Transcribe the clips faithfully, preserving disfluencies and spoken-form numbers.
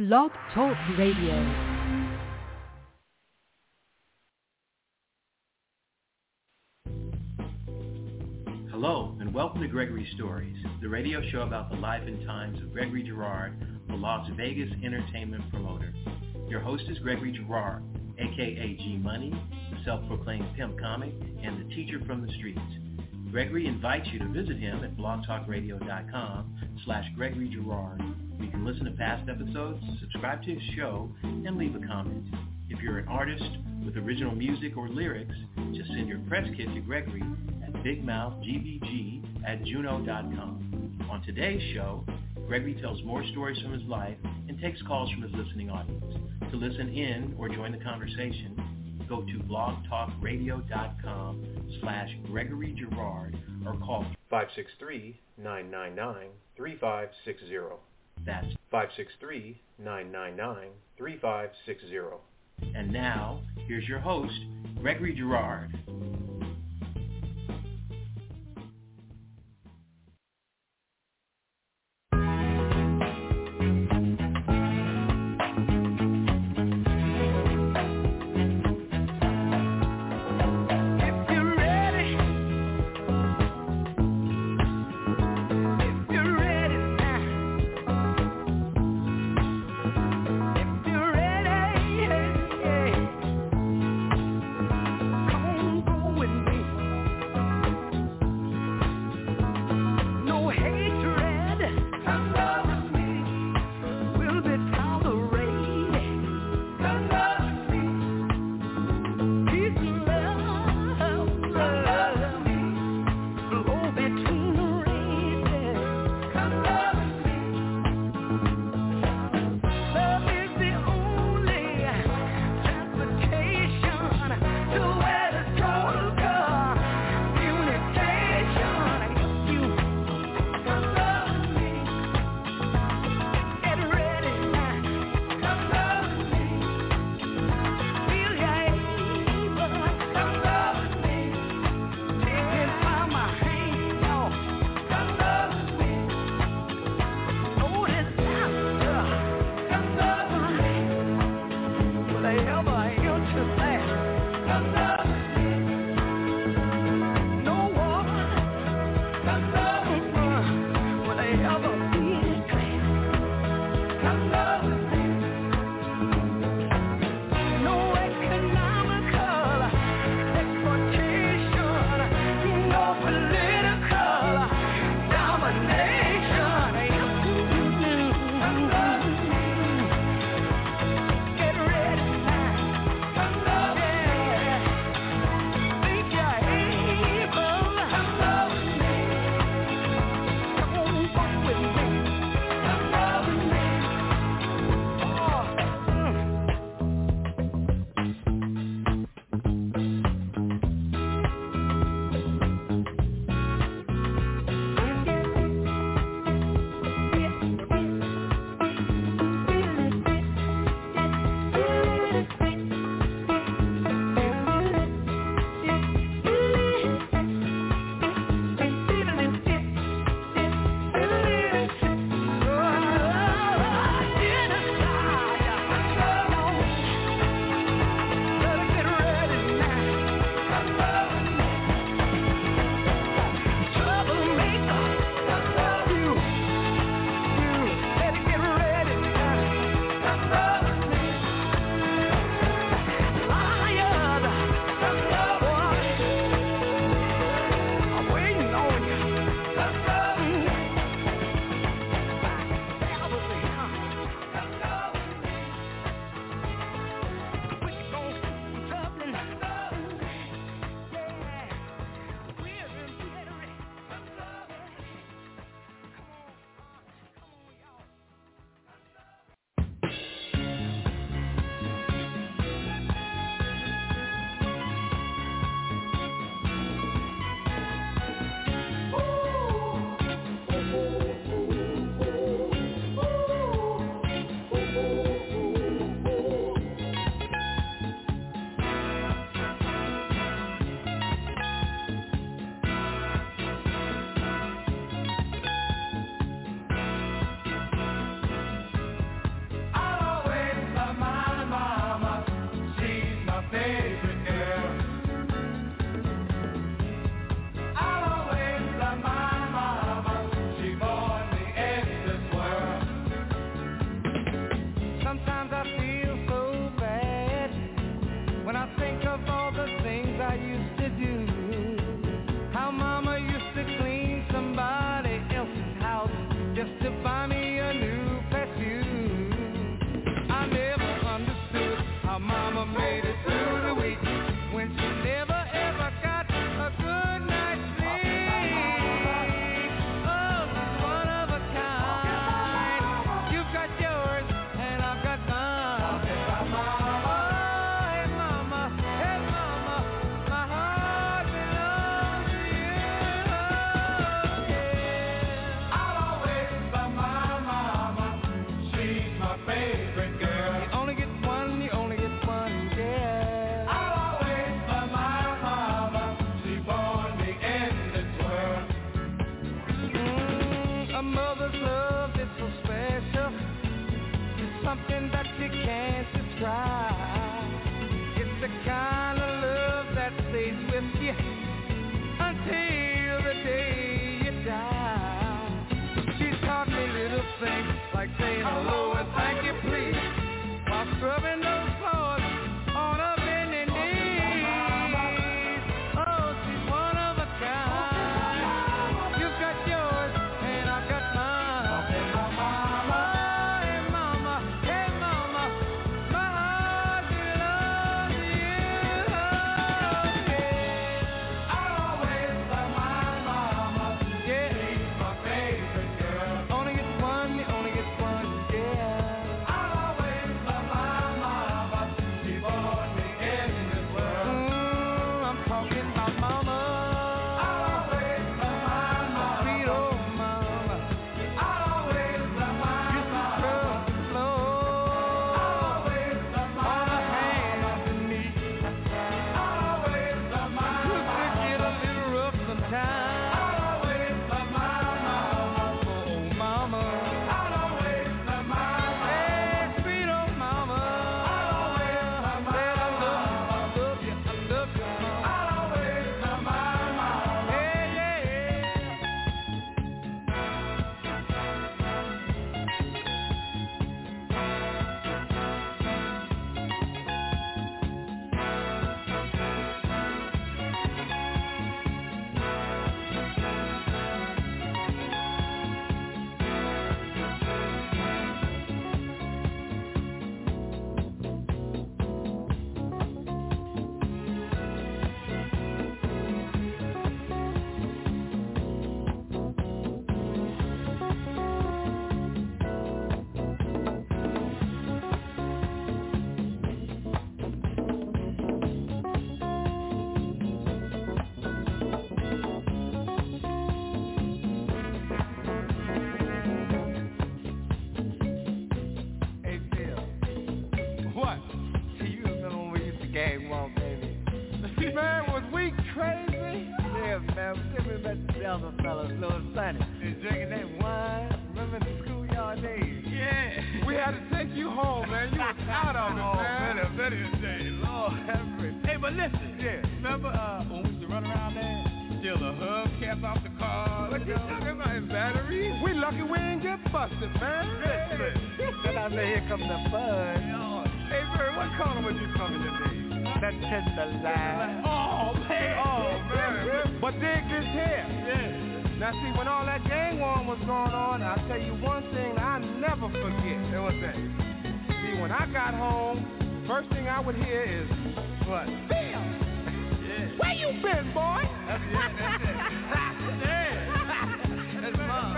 Blog Talk Radio. Hello, and welcome to Gregory Stories, the radio show about the life and times of Gregory Girard, the Las Vegas entertainment promoter. Your host is Gregory Girard, a k a. G-Money, the self-proclaimed pimp comic, and the teacher from the streets. Gregory invites you to visit him at blogtalkradio.com slash Gregory Girard. You can listen to past episodes, subscribe to his show, and leave a comment. If you're an artist with original music or lyrics, just send your press kit to Gregory at bigmouthgbg at juno dot com. On today's show, Gregory tells more stories from his life and takes calls from his listening audience. To listen in or join the conversation, go to blogtalkradio.com slash Gregory Girard or call five six three, nine nine nine, three five six zero. That's five six three, nine nine nine, three five six zero. And now, here's your host, Gregory Girard. something that you can't describe. It's the kind of love that stays with you until the day you die. She taught me little things like saying hello and thank you please while scrubbing those floors on a bending knees. Oh, she's one of a kind. You've got yours and I've got mine. Oh, hey mama, hey mama, my heart belongs to you. Oh, yeah. I'll always love my mama. Yeah, she's my favorite girl. Only get one, you only get one, yeah. I'll always love my mama. She brought me in this world. Mm, I'm talking about mama. I'll always love my mama. Sweet old mama. I'll always love my mama. Used to scrub the floor. I'll always love my mama. Hands and knees. I'll always love my mama. Used to get a little rough sometimes. I'll always love my mama. Oh, mama. I'll always love my mama. Hey, sweet old mama. I'll always love my mama. I love you, I love you, mama. I'll always love my mama. Hey, yeah, yeah. Hey, Phil. What? You remember when we used to gang walk, baby? Man, was we crazy? Yeah, man. Then we met the other fellas, Little Sonny. They drinking that wine. Remember the schoolyard days? Yeah. We had to take you home, man. You was out of it, man. Better, better day. Lord have mercy. Hey, but listen. Yeah. Remember uh, when we used to run around there? Steal the hubcaps off the car. What you talking about? In batteries? We lucky we ain't get busted, man. Listen. Then I say, here comes the fun. Hey, Bird, what corner was you coming today? That tender line. Oh, man. Oh, man. But dig this here. Yeah. Now, see, when all that gang war was going on, I'll tell you one thing I never forget. And what's that? See, when I got home, first thing I would hear is, what? Phil! Yeah. Where you been, boy? That's it, that's it. Yeah. That's mom.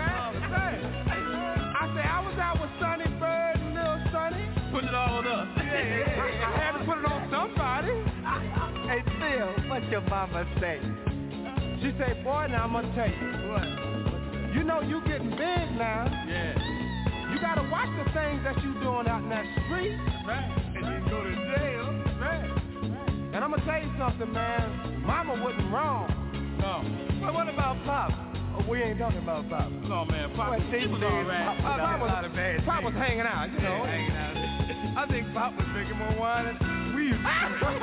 I say, I was out with Sonny Bird and Lil Sonny. Put it all on us. Yeah, I had to put it on somebody. Hey, Phil, what your mama say? She say, boy, now I'm gonna tell you. What? You know you getting big now. Yeah. You gotta watch the things that you doing out in that street. Right. And you go to jail. Right. And I'm gonna tell you something, man. Mama wasn't wrong. No. Well, what about Pop? Oh, we ain't talking about Pop. No, man. Pop, well, he was all right. Pop, Pop, Pop, was, a lot of bad Pop was hanging out, you know. Yeah, hanging out. I think Pop was drinking more wine than we used to drink.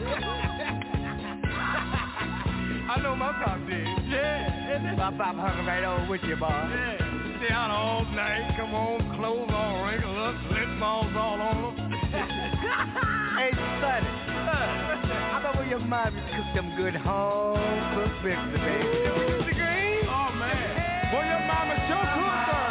I know my Pop did. Yeah. My Pop hung right over with you, boy. Yeah. Stay out all night. Come on, clothes all wrinkled up, lip balls all on them. Hey, Sonny. I bet when your mom cooked them good home cooked breakfast today. Mister Green? Oh, man. Boy, your mama sure cooked her.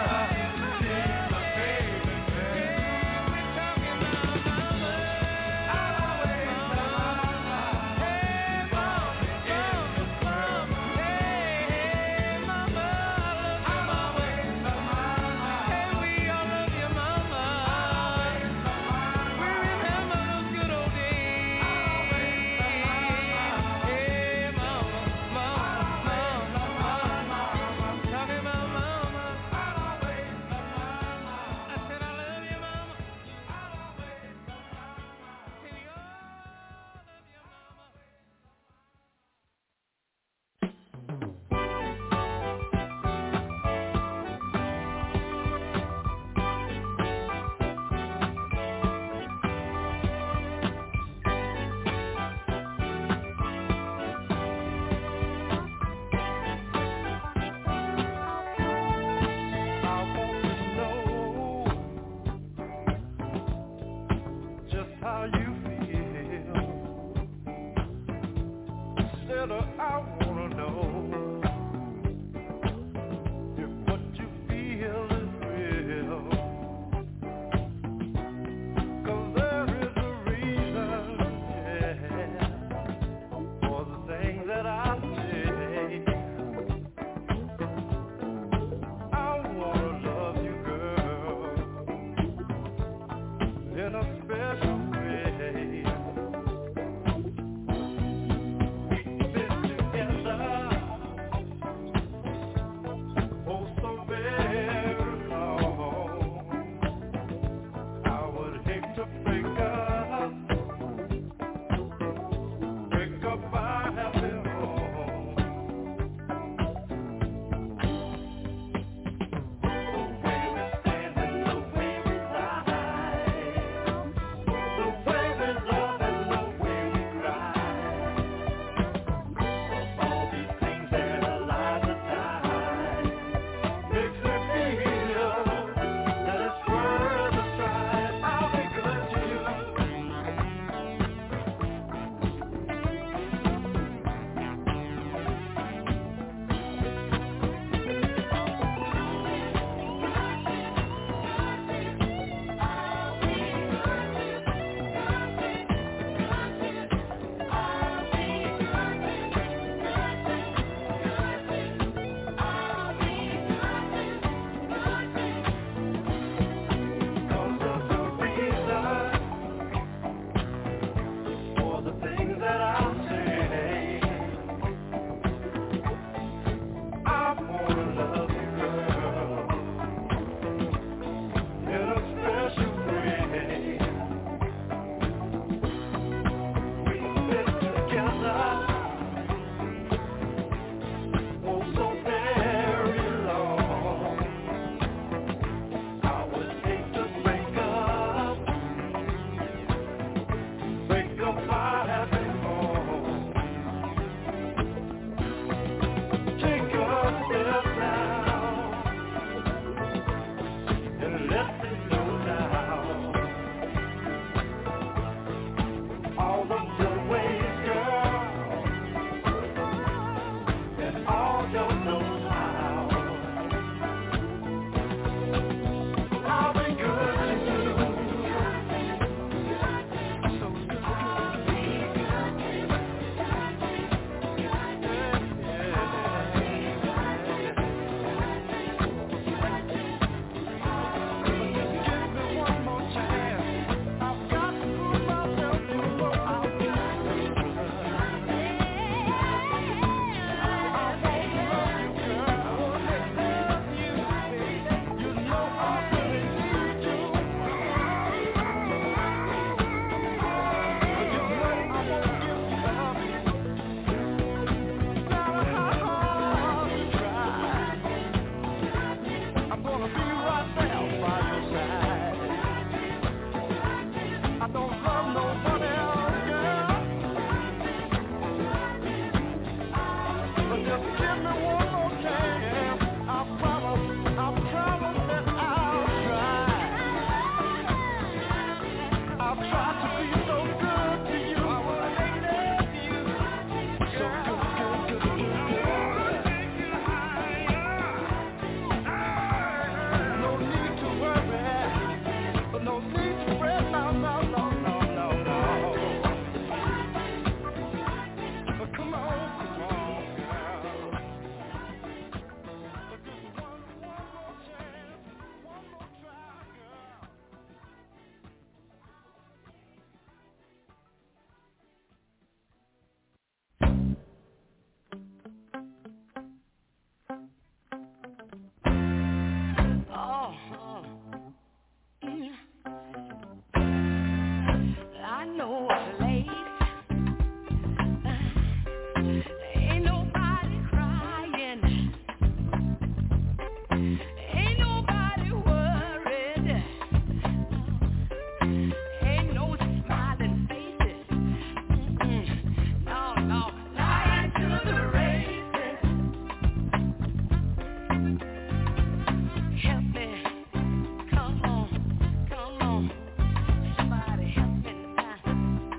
in a special way. We've been together oh so very long. I would hate to break up, break up our happy home. The way we stand and the way we ride, the way we love and the way we cry. All these things that are lies and die makes me feel that it's worth a try. I'll be good to you. Cause of the reason for the things that I say. I wanna love you, girl, in a special way. We've been together oh so very long. I would hate to break up, break up our happy home. Take a step now and let me know now all of your ways, girl, and all your know-how. I'll be good to you. So good. Give me one more chance. I've got to prove myself before I'll be good. I won't love you, girl. Love you, baby. You know I really need you. You know I won't give you up, no matter how hard you try. I'm gonna be right there by your side. I don't love nobody else, girl, but just give me one more chance. I promise, I promise that I'll try. I'll try to be so good to you. I wanna love you, so good, good, good, good, good. No need to worry, no need to fret, no, no, no, no, no, no. But come on, come on, girl. But just one, one more chance, one more try, girl. Oh, mm. I know a place. Ain't nobody crying. Ain't nobody worried. Ain't no smiling faces. Mm-mm. No, no. Lying to the races. Help me. Come on. Come on. Somebody help me now.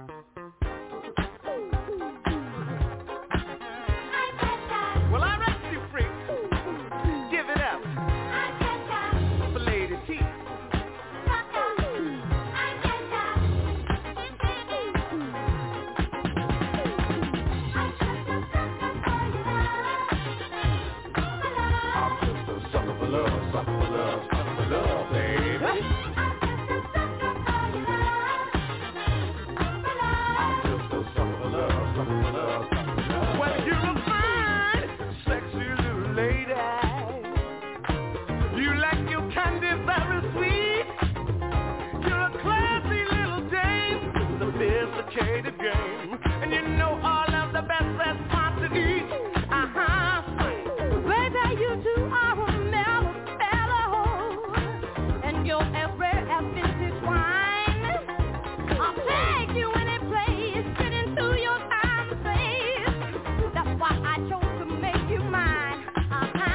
Well, all right, you freaks, give it up for Lady T. Game. And you know all of the best restaurants to eat. Uh-huh. Baby, you two are a mellow fellow, and you're as rare as vintage wine. I'll take you any place, fit into your time and space. That's why I chose to make you mine. Uh-huh.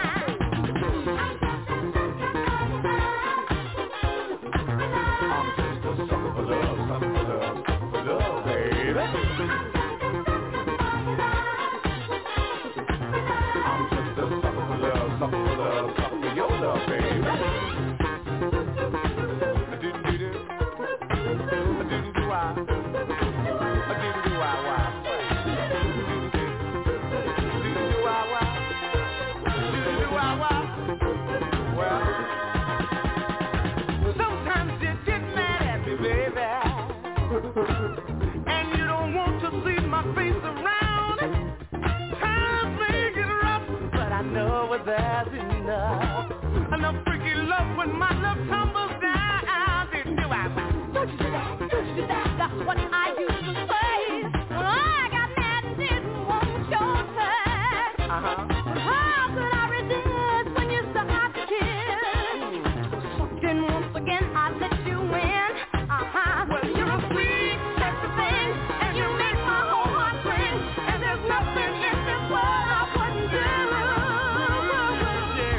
I'm just a sucker for love, sucker for love, sucker for love, baby. I'm just a sucker for love, sucker for love, sucker for your love, baby. I didn't do this. I didn't do why. I didn't do why, why. Didn't do why, why. Didn't do why, why. Well, sometimes you get mad at me, baby. And you don't want to see my face around. Times may get rough, but I know that's enough. Enough freaky love when my love tumbles down. Didn't do I? Don't you do that? Don't you do that? That's what I used to say. When I got mad and didn't want your touch. Uh-huh. How could I resist when you start to kiss? So then once again I let you in. Uh-huh. Well, you're a sweet, sexy thing, and you make my whole heart sing. And there's nothing in this world I wouldn't do. Yeah.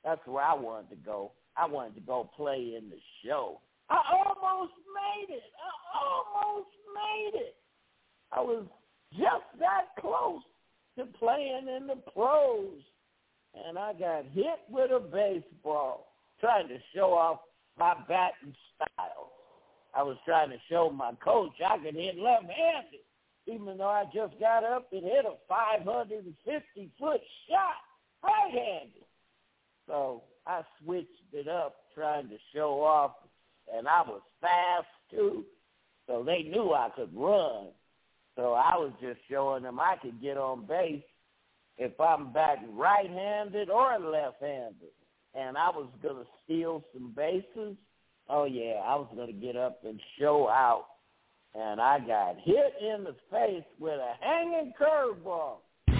That's where I wanted to go. I wanted to go play in the show. I almost made it. I almost made it. I was just that close to playing in the pros. And I got hit with a baseball, trying to show off my batting style. I was trying to show my coach I could hit left-handed, even though I just got up and hit a five hundred fifty foot shot right-handed. So I switched it up, trying to show off, and I was fast, too, so they knew I could run. So I was just showing them I could get on base if I'm batting right-handed or left-handed. And I was going to steal some bases. Oh, yeah, I was going to get up and show out. And I got hit in the face with a hanging curveball.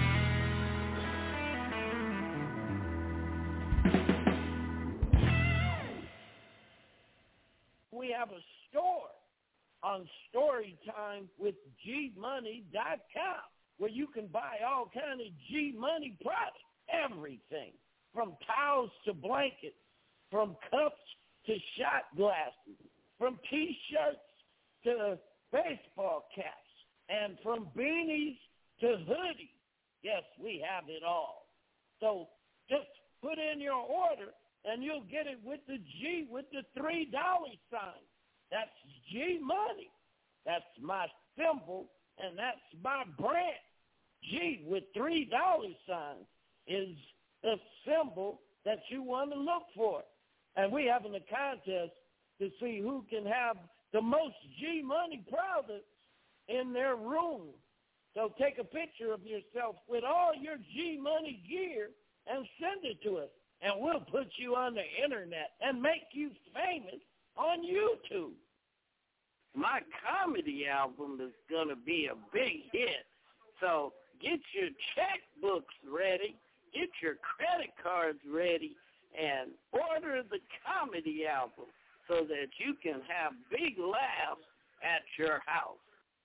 We have a store on Storytime with G Money dot com where you can buy all kind of G-Money products, everything, from towels to blankets, from cups to shot glasses, from T-shirts to baseball caps, and from beanies to hoodies. Yes, we have it all. So just put in your order, and you'll get it with the G with the three dollar sign. That's G-Money. That's my symbol, and that's my brand. G with three dollar signs is the symbol that you want to look for. And we're having a contest to see who can have the most G-Money products in their room. So take a picture of yourself with all your G-Money gear and send it to us. And we'll put you on the internet and make you famous on YouTube. My comedy album is going to be a big hit. So get your checkbooks ready, get your credit cards ready, and order the comedy album so that you can have big laughs at your house.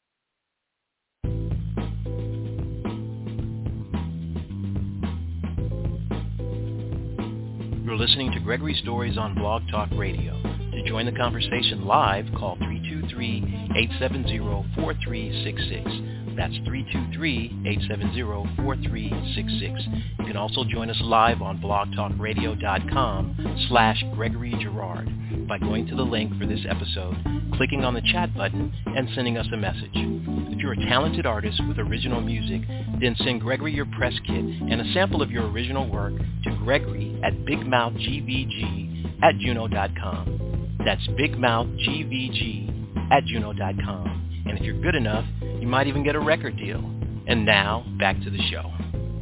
You're listening to Gregory Stories on Blog Talk Radio. To join the conversation live, call three two three, eight seven zero, four three six six. That's three two three, eight seven zero, four three six six. You can also join us live on blogtalkradio.com slash Gregory Girard by going to the link for this episode, clicking on the chat button, and sending us a message. If you're a talented artist with original music, then send Gregory your press kit and a sample of your original work to Gregory at bigmouthgvg at juno dot com. That's bigmouthgvg at juno dot com. And if you're good enough, you might even get a record deal. And now, back to the show.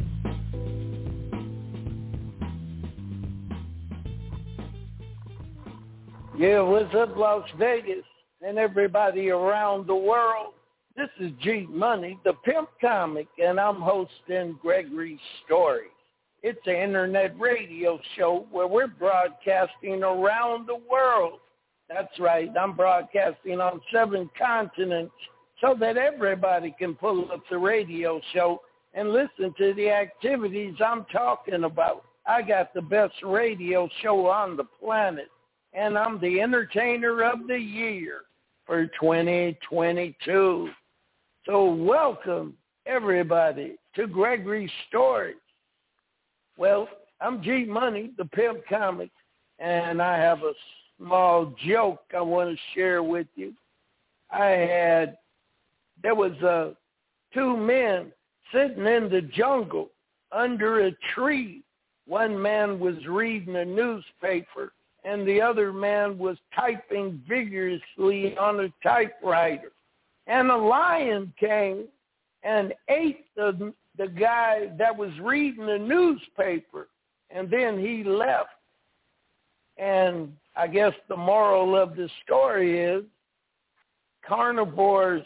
Yeah, what's up, Las Vegas, and everybody around the world? This is G Money, the Pimp Comic, and I'm hosting Gregory Stories. It's an internet radio show where we're broadcasting around the world. That's right, I'm broadcasting on seven continents so that everybody can pull up the radio show and listen to the activities I'm talking about. I got the best radio show on the planet, and I'm the Entertainer of the Year for twenty twenty-two. So welcome, everybody, to Gregory Stories. Well, I'm G Money, the Pimp Comic, and I have a small joke I want to share with you. I had, there was uh, two men sitting in the jungle under a tree. One man was reading a newspaper, and the other man was typing vigorously on a typewriter. And a lion came and ate the, the guy that was reading the newspaper, and then he left. And I guess the moral of the story is carnivores,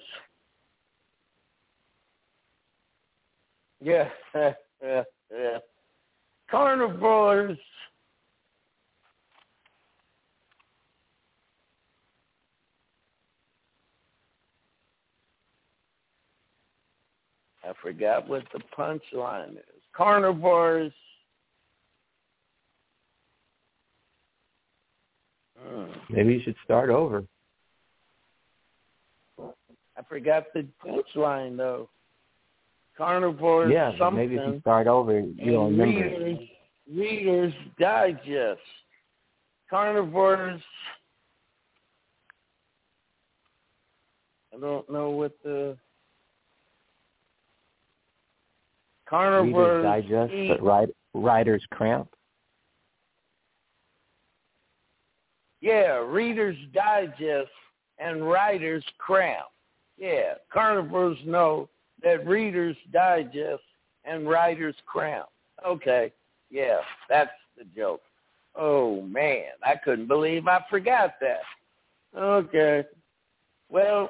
yeah, carnivores I forgot what the punchline is. Carnivores Maybe you should start over. I forgot the punchline, though. Carnivore yeah, something. Maybe if you start over, you don't remember Readers, it. Reader's Digest. Carnivores. I don't know what the Carnivores Reader's Digest, eat. but write, Writer's Cramp. Yeah, Reader's Digest and Writer's Cramp. Yeah, carnivores know that Reader's Digest and Writer's Cramp. Okay, yeah, that's the joke. Oh, man, I couldn't believe I forgot that. Okay, well,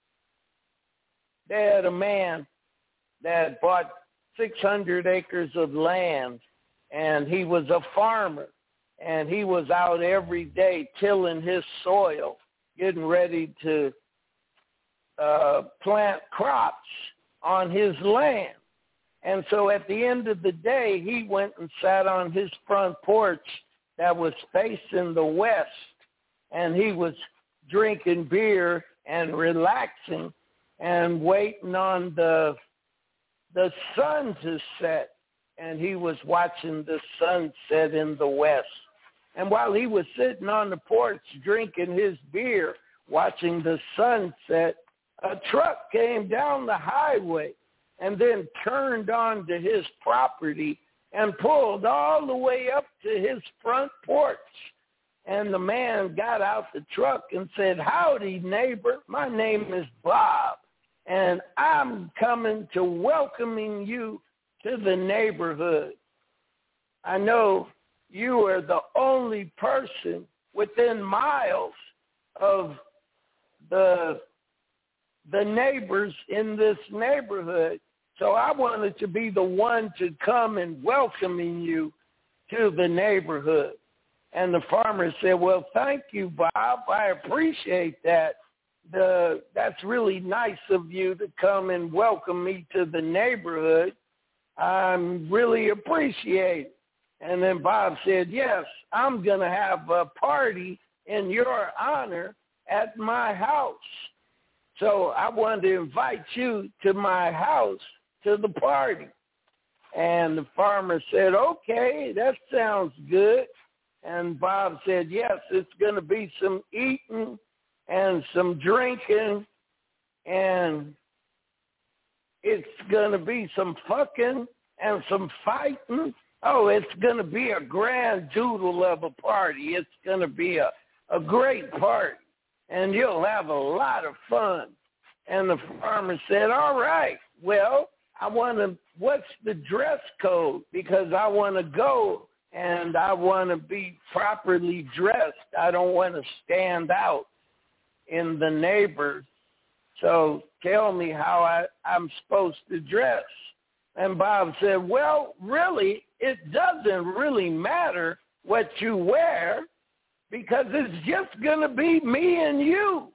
they had a man that bought six hundred acres of land, and he was a farmer, and he was out every day tilling his soil, getting ready to uh, plant crops on his land. And so at the end of the day, he went and sat on his front porch that was facing the west, and he was drinking beer and relaxing and waiting on the the sun to set. And he was watching the sun set in the west. And while he was sitting on the porch drinking his beer, watching the sunset, a truck came down the highway and then turned onto his property and pulled all the way up to his front porch. And the man got out the truck and said, "Howdy, neighbor. My name is Bob, and I'm coming to welcoming you to the neighborhood. I know you are the only person within miles of the the neighbors in this neighborhood. So I wanted to be the one to come and welcoming you to the neighborhood." And the farmer said, "Well, thank you, Bob. I appreciate that. The, that's really nice of you to come and welcome me to the neighborhood. I really appreciate it." And then Bob said, "Yes, I'm going to have a party in your honor at my house. So I wanted to invite you to my house to the party." And the farmer said, "Okay, that sounds good." And Bob said, "Yes, it's going to be some eating and some drinking, and it's going to be some fucking and some fighting. Oh, it's going to be a grand doodle of a party. It's going to be a, a great party, and you'll have a lot of fun." And the farmer said, "All right, well, I want to, what's the dress code? Because I want to go and I want to be properly dressed. I don't want to stand out in the neighbors. So tell me how I, I'm supposed to dress." And Bob said, "Well, really, it doesn't really matter what you wear because it's just going to be me and you."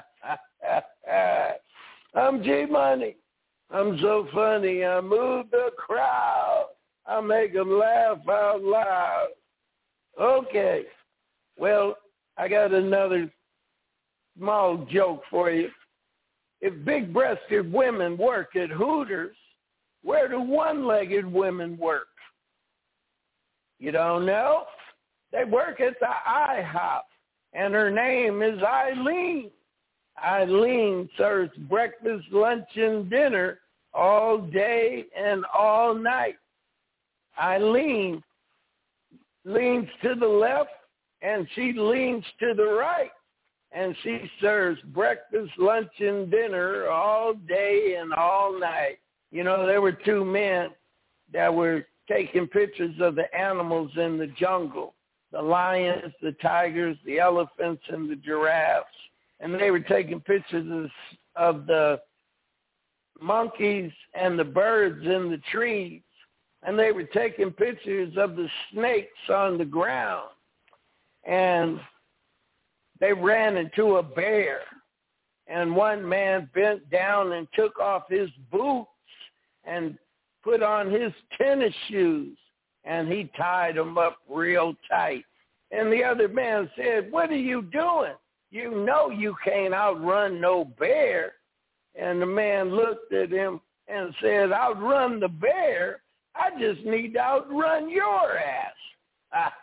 I'm G Money. I'm so funny. I move the crowd. I make them laugh out loud. Okay. Well, I got another small joke for you. If big-breasted women work at Hooters, where do one-legged women work? You don't know? They work at the IHOP, and her name is Eileen. Eileen serves breakfast, lunch, and dinner all day and all night. Eileen leans to the left, and she leans to the right, and she serves breakfast, lunch, and dinner all day and all night. You know, there were two men that were taking pictures of the animals in the jungle, the lions, the tigers, the elephants, and the giraffes. And they were taking pictures of the monkeys and the birds in the trees. And they were taking pictures of the snakes on the ground. And they ran into a bear. And one man bent down and took off his boots and put on his tennis shoes. And he tied them up real tight. And the other man said, what are you doing? You know you can't outrun no bear. And the man looked at him and said, outrun the bear? I just need to outrun your ass.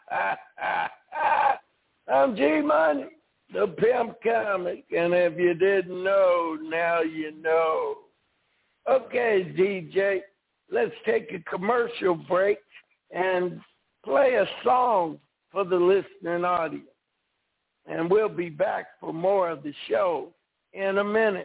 I'm G-Money, the pimp comic, and if you didn't know, now you know. Okay, D J, let's take a commercial break and play a song for the listening audience. And we'll be back for more of the show in a minute.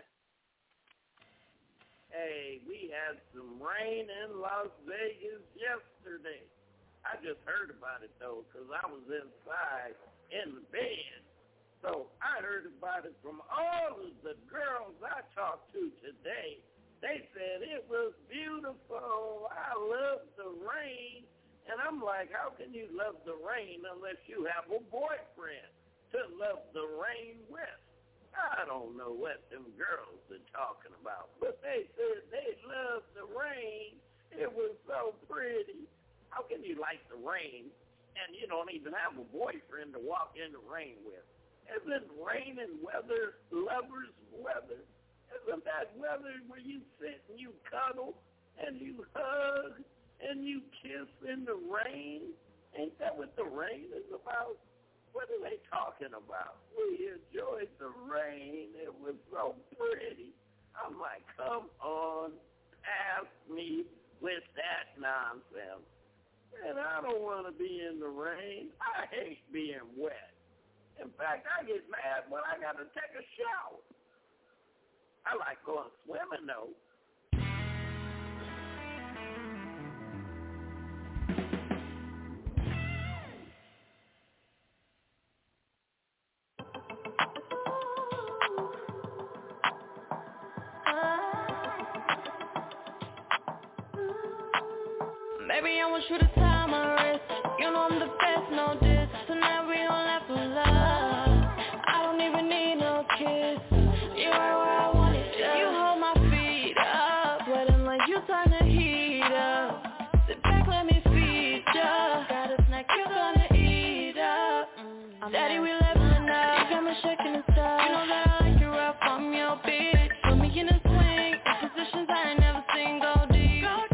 Hey, we had some rain in Las Vegas yesterday. I just heard about it, though, because I was inside in the bed. So I heard about it from all of the girls I talked to today. They said it was beautiful. I love the rain. And I'm like, how can you love the rain unless you have a boyfriend to love the rain with? I don't know what them girls are talking about, but they said they loved the rain. It was so pretty. How can you like the rain and you don't even have a boyfriend to walk in the rain with? Isn't rain and weather lovers' weather? Isn't that weather where you sit and you cuddle and you hug and you kiss in the rain? Ain't that what the rain is about? What are they talking about? We enjoyed the rain. It was so pretty. I'm like, come on, pass me with that nonsense. And I don't want to be in the rain. I hate being wet. In fact, I get mad when I got to take a shower. I like going swimming, though. Baby, I want you to tie my wrist. You know I'm the best, no diss. Tonight we gon' laugh for love. I don't even need no kiss. You are where I want it. You hold my feet up, sweating like you turn the heat up. Sit back, let me feed ya. Got a snack you gonna eat up. I'm Daddy, we leveling up. You got me shaking and stuff. You know that I like you rough. I'm your bitch. Put me in a swing, positions I ain't never seen. Go deep.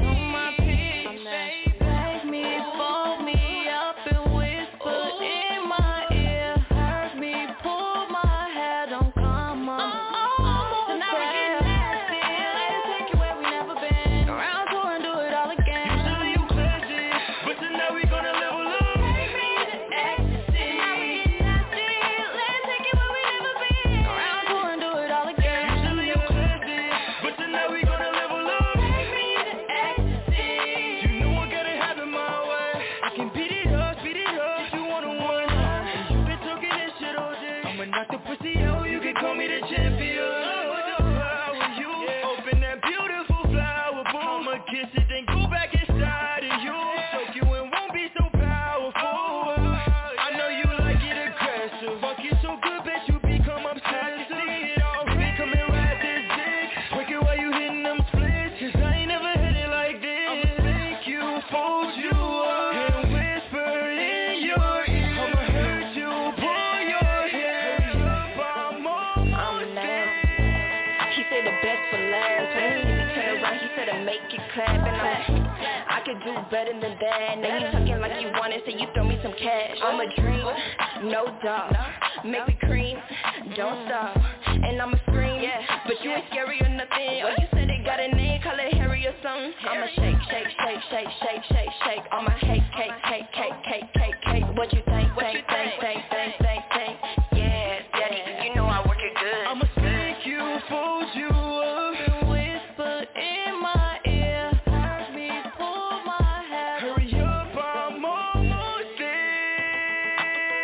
Do better than that. Now you talking like you want it, so you throw me some cash. I'm a dream, no doubt. Make me cream, don't stop. And I'ma scream, yeah, but you ain't scary or nothing. Or you said it got a name, call it Harry or something. I'ma shake, shake, shake, shake, shake, shake, shake. I'ma hate, cake, cake, cake, cake, cake, cake. What you think, think, think, think, think, think, think. Yeah, Daddy, you know I work it good. I'ma spank you, fold you up, and whisper in my ear. Hurt me, pull my hair. Hurry up, I'm almost there.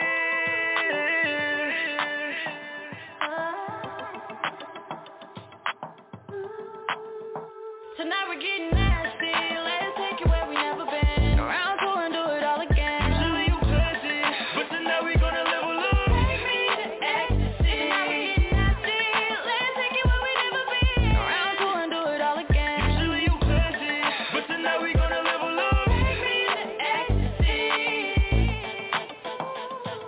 Tonight we're getting nasty. Let's take it where we never been. Around tour and do it all again. Usually you classy, but tonight we gonna level up. Take me to ecstasy. Tonight we're getting nasty. Let's take it where we never been. Around tour and do it all again. Usually you classy, but tonight we gonna level up. Take me to ecstasy.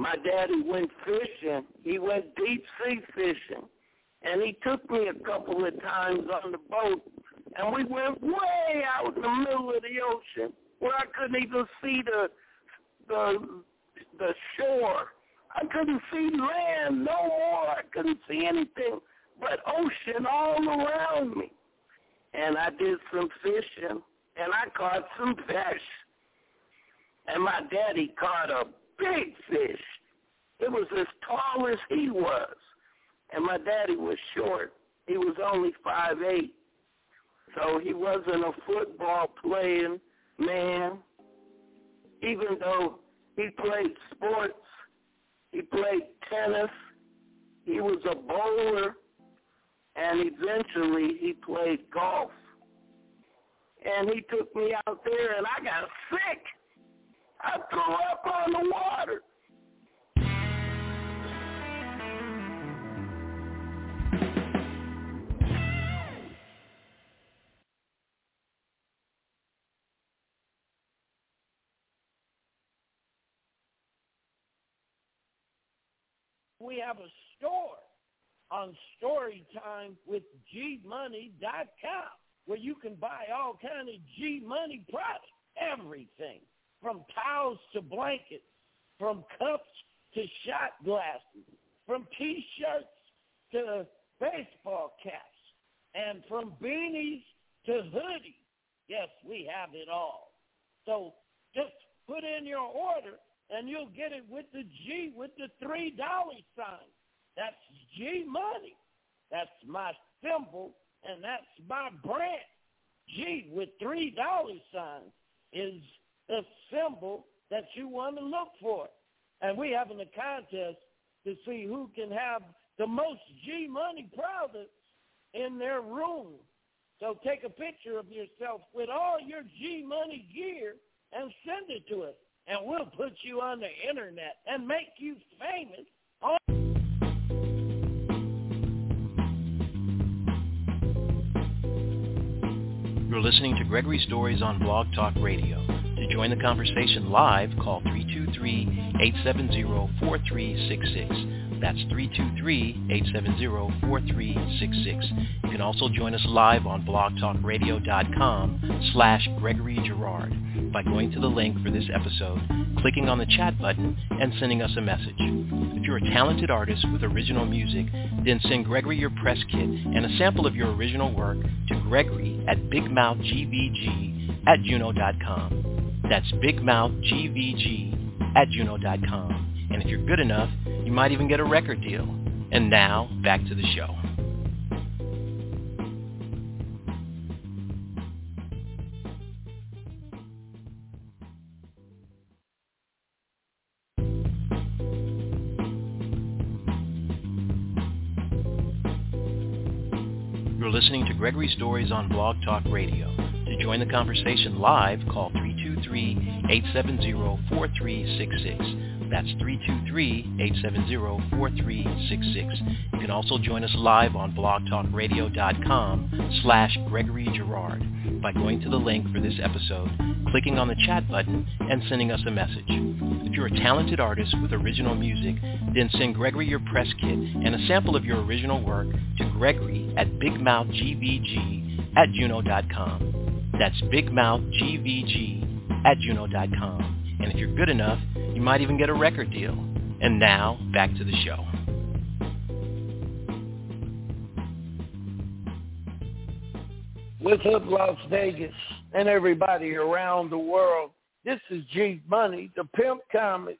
my daddy went fishing. He went deep sea fishing. And he took me a couple of times on the boat, and we went way out in the middle of the ocean where I couldn't even see the the the shore. I couldn't see land no more. I couldn't see anything but ocean all around me. And I did some fishing, and I caught some fish. And my daddy caught a big fish. It was as tall as he was. And my daddy was short. He was only five eight. So he wasn't a football playing man. Even though he played sports, he played tennis, he was a bowler, and eventually he played golf. And he took me out there, and I got sick. I threw up on the water. We have a store on Storytime with G Money dot com where you can buy all kind of G-Money products, everything, from towels to blankets, from cups to shot glasses, from T-shirts to baseball caps, and from beanies to hoodies. Yes, we have it all. So just put in your order, and you'll get it with the G with the three dollar sign. That's G Money. That's my symbol, and that's my brand. G with three dollar signs is the symbol that you want to look for. And we're having a contest to see who can have the most G Money products in their room. So take a picture of yourself with all your G Money gear and send it to us. And we'll put you on the internet and make you famous. You're listening to Gregory Stories on Blog Talk Radio. To join the conversation live, call three two three, eight seven zero, four three six six. That's three two three, eight seven zero, four three six six. You can also join us live on blogtalkradio.com slash Gregory Girard by going to the link for this episode, clicking on the chat button, and sending us a message. If you're a talented artist with original music, then send Gregory your press kit and a sample of your original work to Gregory at bigmouthgvg at juno dot com. That's bigmouthgvg at juno dot com. And if you're good enough, you might even get a record deal. And now, back to the show. You're listening to Gregory Stories on Blog Talk Radio. To join the conversation live, call three two three, eight seven zero, four three six six. That's three two three, eight seven zero, four three six six. You can also join us live on blogtalkradio.com slash Gregory Girard by going to the link for this episode, clicking on the chat button, and sending us a message. If you're a talented artist with original music, then send Gregory your press kit and a sample of your original work to Gregory at bigmouthgvg at juno dot com. That's bigmouthgvg at juno dot com. And if you're good enough, you might even get a record deal. And now, back to the show. What's up, Las Vegas, and everybody around the world? This is G Money, the Pimp Comic.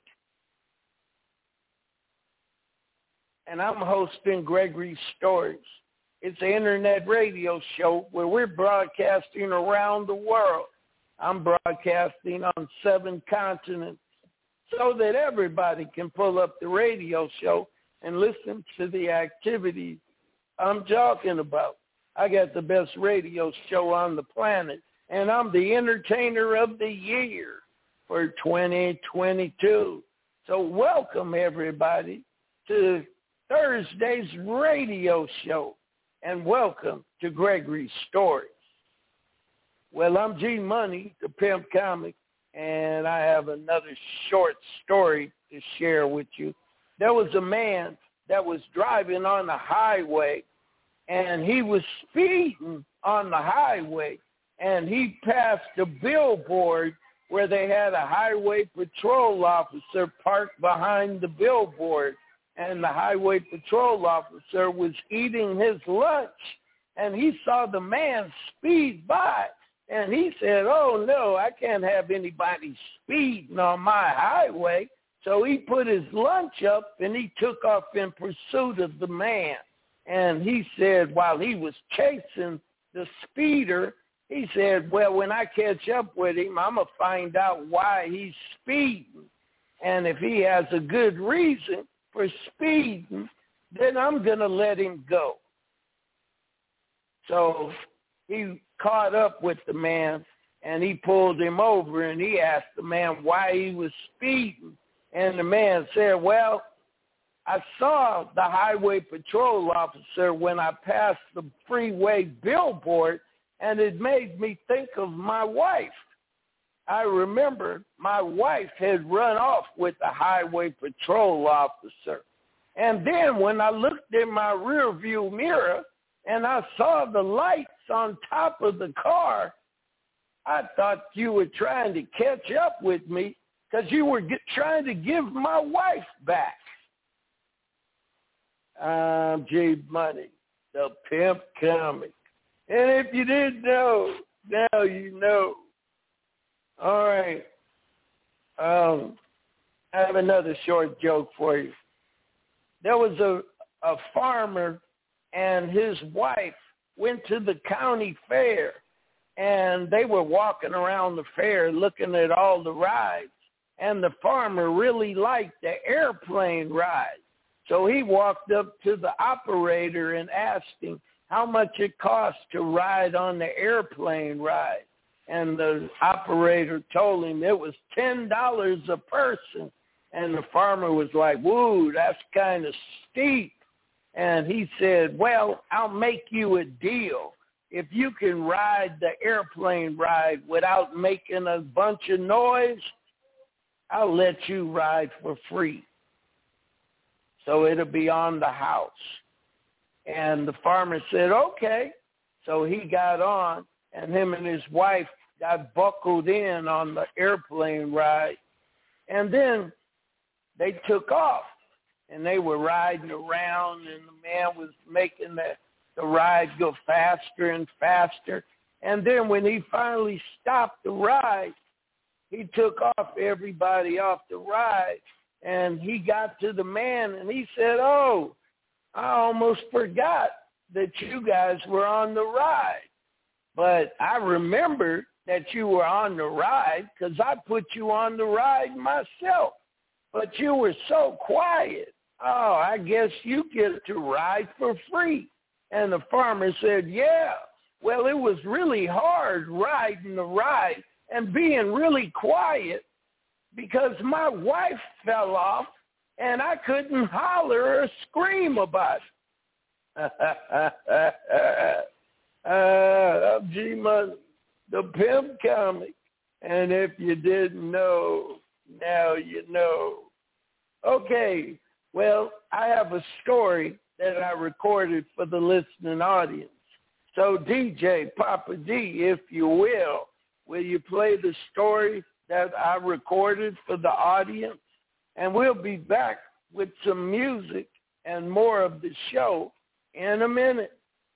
And I'm hosting Gregory Stories. It's an internet radio show where we're broadcasting around the world. I'm broadcasting on seven continents so that everybody can pull up the radio show and listen to the activities I'm talking about. I got the best radio show on the planet, and I'm the entertainer of the year for twenty twenty-two. So welcome, everybody, to Thursday's radio show, and welcome to Gregory Stories. Well, I'm G Money, the Pimp Comic, and I have another short story to share with you. There was a man that was driving on the highway, and he was speeding on the highway, and he passed a billboard where they had a highway patrol officer parked behind the billboard, and the highway patrol officer was eating his lunch, and he saw the man speed by, and he said, oh, no, I can't have anybody speeding on my highway. So he put his lunch up, and he took off in pursuit of the man. And he said while he was chasing the speeder, he said, well, when I catch up with him, I'm going to find out why he's speeding. And if he has a good reason for speeding, then I'm going to let him go. So he caught up with the man, and he pulled him over, and he asked the man why he was speeding. And the man said, well, I saw the highway patrol officer when I passed the freeway billboard, and it made me think of my wife. I remember my wife had run off with the highway patrol officer. And then when I looked in my rearview mirror and I saw the lights on top of the car, I thought you were trying to catch up with me because you were get, trying to give my wife back. I'm G Money, the pimp comic. And if you didn't know, now you know. All right. Um, I have another short joke for you. There was a, a farmer and his wife went to the county fair, and they were walking around the fair looking at all the rides, and the farmer really liked the airplane ride. So he walked up to the operator and asked him how much it cost to ride on the airplane ride. And the operator told him it was ten dollars a person. And the farmer was like, whoa, that's kind of steep. And he said, well, I'll make you a deal. If you can ride the airplane ride without making a bunch of noise, I'll let you ride for free. So it'll be on the house. And the farmer said, okay. So he got on, and him and his wife got buckled in on the airplane ride. And then they took off, and they were riding around, and the man was making the, the ride go faster and faster. And then when he finally stopped the ride, he took off everybody off the ride, and he got to the man, and he said, oh, I almost forgot that you guys were on the ride. But I remembered that you were on the ride because I put you on the ride myself. But you were so quiet. Oh, I guess you get to ride for free. And the farmer said, yeah, well, it was really hard riding the ride and being really quiet because my wife fell off and I couldn't holler or scream about it. uh, I'm G Money, the pimp comic. And if you didn't know, now you know. Okay, well, I have a story that I recorded for the listening audience. So D J Papa D, if you will, will you play the story that I recorded for the audience? And we'll be back with some music and more of the show in a minute.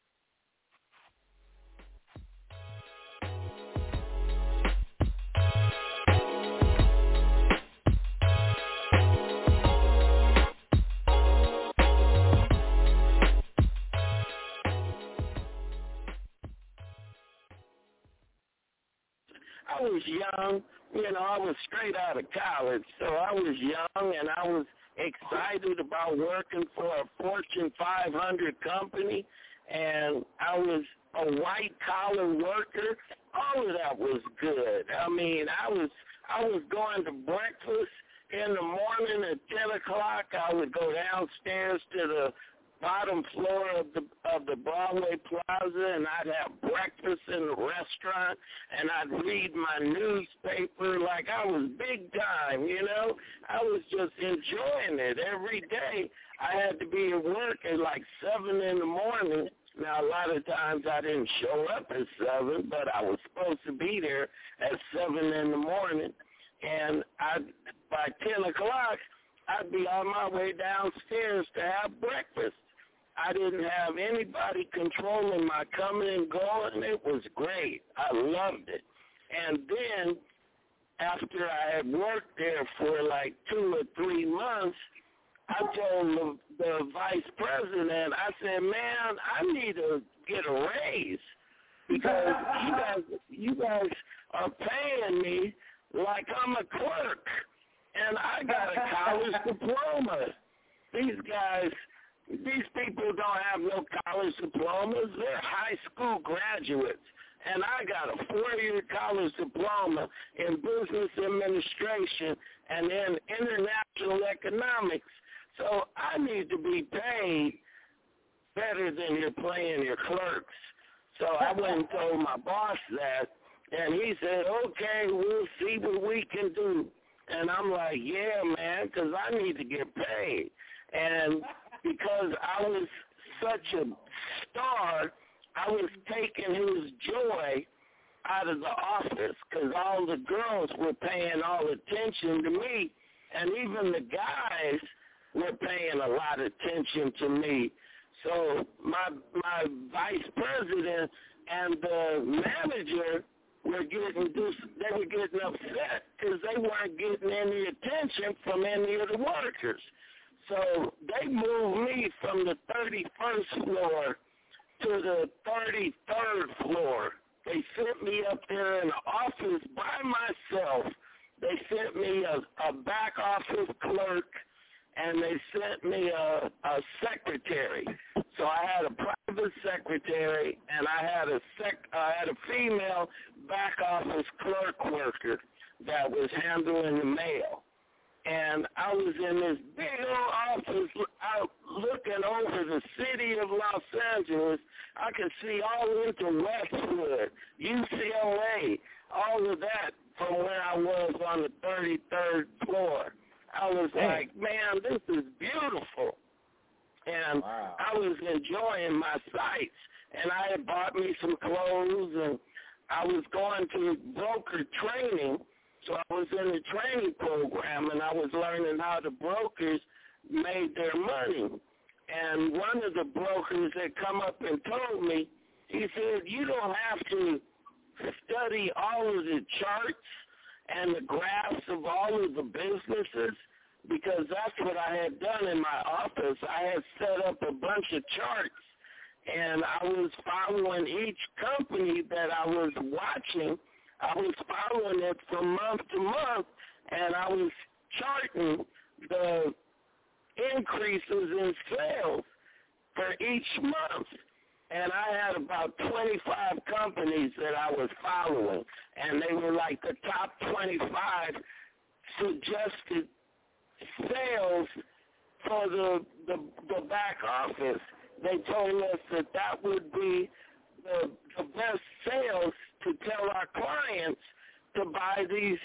I was young, you know, I was straight out of college, so I was young and I was excited about working for a Fortune five hundred company, and I was a white-collar worker. All of that was good. I mean, I was I was going to breakfast in the morning at ten o'clock. I would go downstairs to the bottom floor of the of the Broadway Plaza, and I'd have breakfast in the restaurant, and I'd read my newspaper like I was big time, you know. I was just enjoying it every day. I had to be at work at like seven in the morning. Now, a lot of times I didn't show up at seven, but I was supposed to be there at seven in the morning, and I by ten o'clock, I'd be on my way downstairs to have breakfast. I didn't have anybody controlling my coming and going. It was great. I loved it. And then after I had worked there for like two or three months, I told the, the vice president, I said, man, I need to get a raise because you guys, you guys are paying me like I'm a clerk, and I got a college diploma. These guys... These people don't have no college diplomas. They're high school graduates. And I got a four-year college diploma in business administration and in international economics. So I need to be paid better than you're paying your clerks. So I went and told my boss that, and he said, okay, we'll see what we can do. And I'm like, yeah, man, because I need to get paid. And because I was such a star, I was taking his joy out of the office because all the girls were paying all attention to me, and even the guys were paying a lot of attention to me. So my my vice president and the manager were getting they were getting upset because they weren't getting any attention from any of the workers. So they moved me from the thirty-first floor to the thirty-third floor. They sent me up there in the office by myself. They sent me a, a back office clerk, and they sent me a, a secretary. So I had a private secretary, and I had a sec, I had a female back office clerk worker that was handling the mail. And I was in this big old office out looking over the city of Los Angeles. I could see all into Westwood, U C L A, all of that from where I was on the thirty-third floor. I was hey. like, man, this is beautiful. And wow. I was enjoying my sights. And I had bought me some clothes, and I was going to broker training. So I was in the training program, and I was learning how the brokers made their money. And one of the brokers had come up and told me, he said, you don't have to study all of the charts and the graphs of all of the businesses, because that's what I had done in my office. I had set up a bunch of charts, and I was following each company that I was watching. I was following it from month to month, and I was charting the increases in sales for each month. And I had about twenty-five companies that I was following, and they were like the top twenty-five suggested sales for the, the, the back office. They told us that that would be the, the best sales to tell our clients to buy these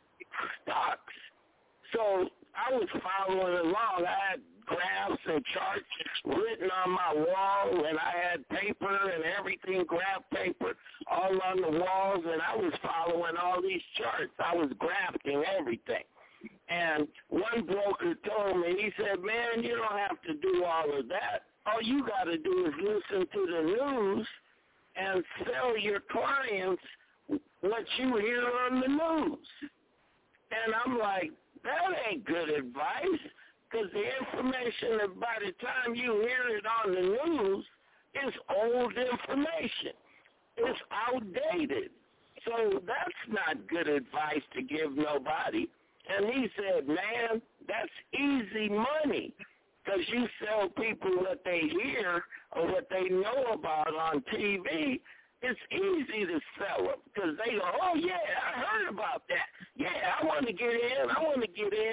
stocks. So I was following along. I had graphs and charts written on my wall, and I had paper and everything, graph paper, all on the walls, and I was following all these charts. I was graphing everything. And one broker told me, he said, man, you don't have to do all of that. All you got to do is listen to the news and sell your clients what you hear on the news. And I'm like, that ain't good advice, because the information that by the time you hear it on the news is old information. It's outdated. So that's not good advice to give nobody. And he said, man, that's easy money, because you sell people what they hear or what they know about on T V. It's easy to sell them because they go, oh, yeah, I heard about that. Yeah, I want to get in. I want to get in.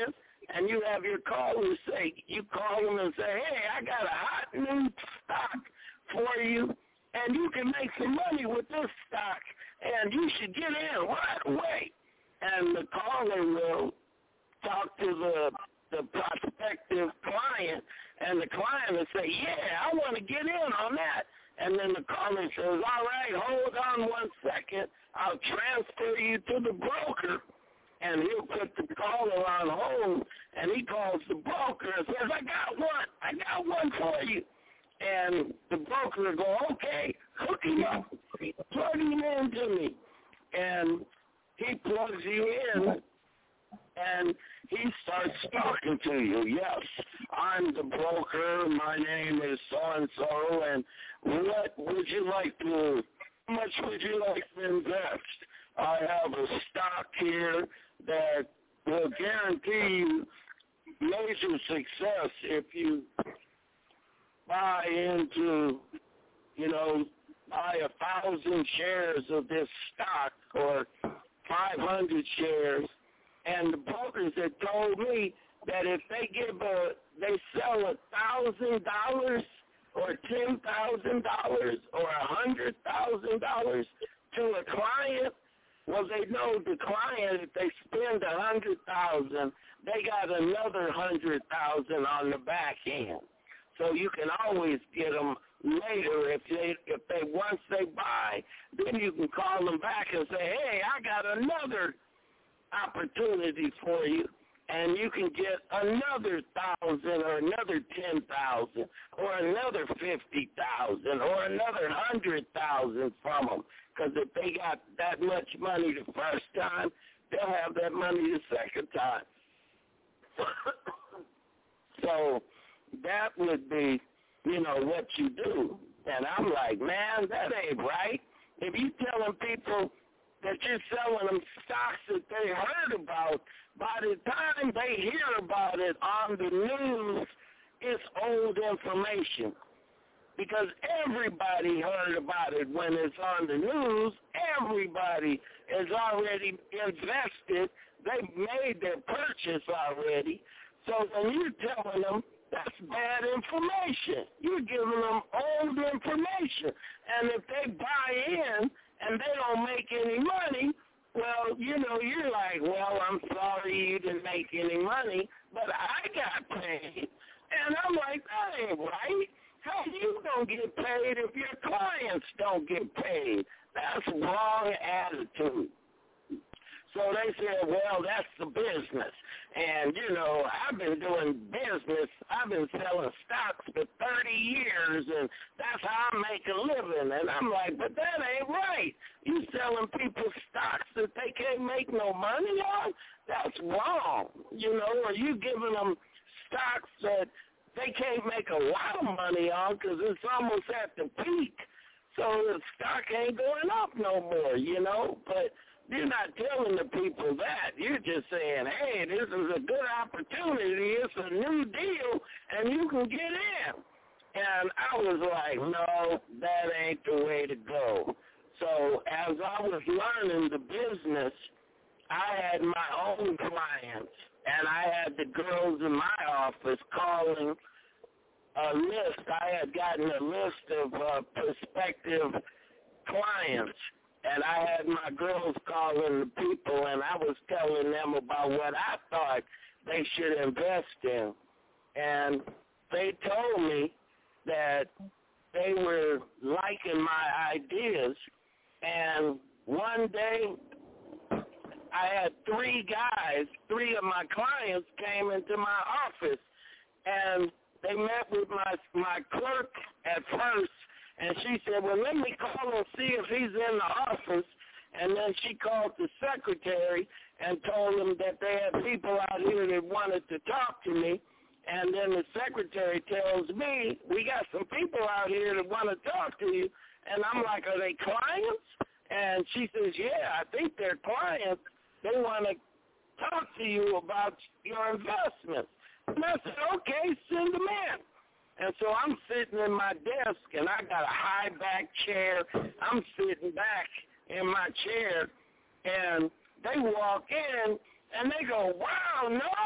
and you have your callers say, you call them and say, hey, I got a hot new stock for you, and you can make some money with this stock, and you should get in right away. And the caller will talk to the the prospective client, and the client will say, yeah, I want to get in on that. And then the caller says, all right, hold on one second. I'll transfer you to the broker. And he'll put the caller on hold, and he calls the broker and says, I got one. I got one for you. And the broker will go, okay, hook him up. Plug him into me. And he plugs you in, and he starts talking to you. Yes, I'm the broker. My name is so-and-so, and what would you like to, how much would you like to invest? I have a stock here that will guarantee you major success if you buy into, you know, buy a thousand shares of this stock or five hundred shares. And the brokers had told me that if they give a, they sell a thousand dollars or ten thousand dollars or a hundred thousand dollars to a client, well, they know the client, if they spend a hundred thousand, they got another hundred thousand on the back end. So you can always get them later if they, if they once they buy, then you can call them back and say, hey, I got another opportunity for you, and you can get another thousand or another ten thousand or another fifty thousand or another hundred thousand from them. Because if they got that much money the first time, they'll have that money the second time. So that would be, you know, what you do. And I'm like, man, that ain't right. If you telling people that you're selling them stocks that they heard about, by the time they hear about it on the news, it's old information. Because everybody heard about it when it's on the news. Everybody is already invested. They've made their purchase already. So when you're telling them, that's bad information. You're giving them old information. And if they buy in and they don't make any money, well, you know, you're like, well, I'm sorry you didn't make any money, but I got paid. And I'm like, that ain't right. How you don't get paid if your clients don't get paid? That's wrong attitude. So they said, well, that's the business. And, you know, I've been doing business. I've been selling stocks for thirty years, and that's how I make a living. And I'm like, but that ain't right. You selling people stocks that they can't make no money on? That's wrong. You know, or you giving them stocks that they can't make a lot of money on because it's almost at the peak. So the stock ain't going up no more, you know. But you're not telling the people that. You're just saying, hey, this is a good opportunity. It's a new deal, and you can get in. And I was like, no, that ain't the way to go. So as I was learning the business, I had my own clients, and I had the girls in my office calling a list. I had gotten a list of uh, prospective clients, and I had my girls calling the people, and I was telling them about what I thought they should invest in. And they told me that they were liking my ideas, and one day I had three guys, three of my clients came into my office, and they met with my my clerk at first, and she said, well, let me call and see if he's in the office. And then she called the secretary and told them that they had people out here that wanted to talk to me. And then the secretary tells me, we got some people out here that want to talk to you. And I'm like, are they clients? And she says, yeah, I think they're clients. They want to talk to you about your investments. And I said, okay, send them in. And so I'm sitting in my desk, and I got a high back chair. I'm sitting back in my chair, and they walk in, and they go, wow, no,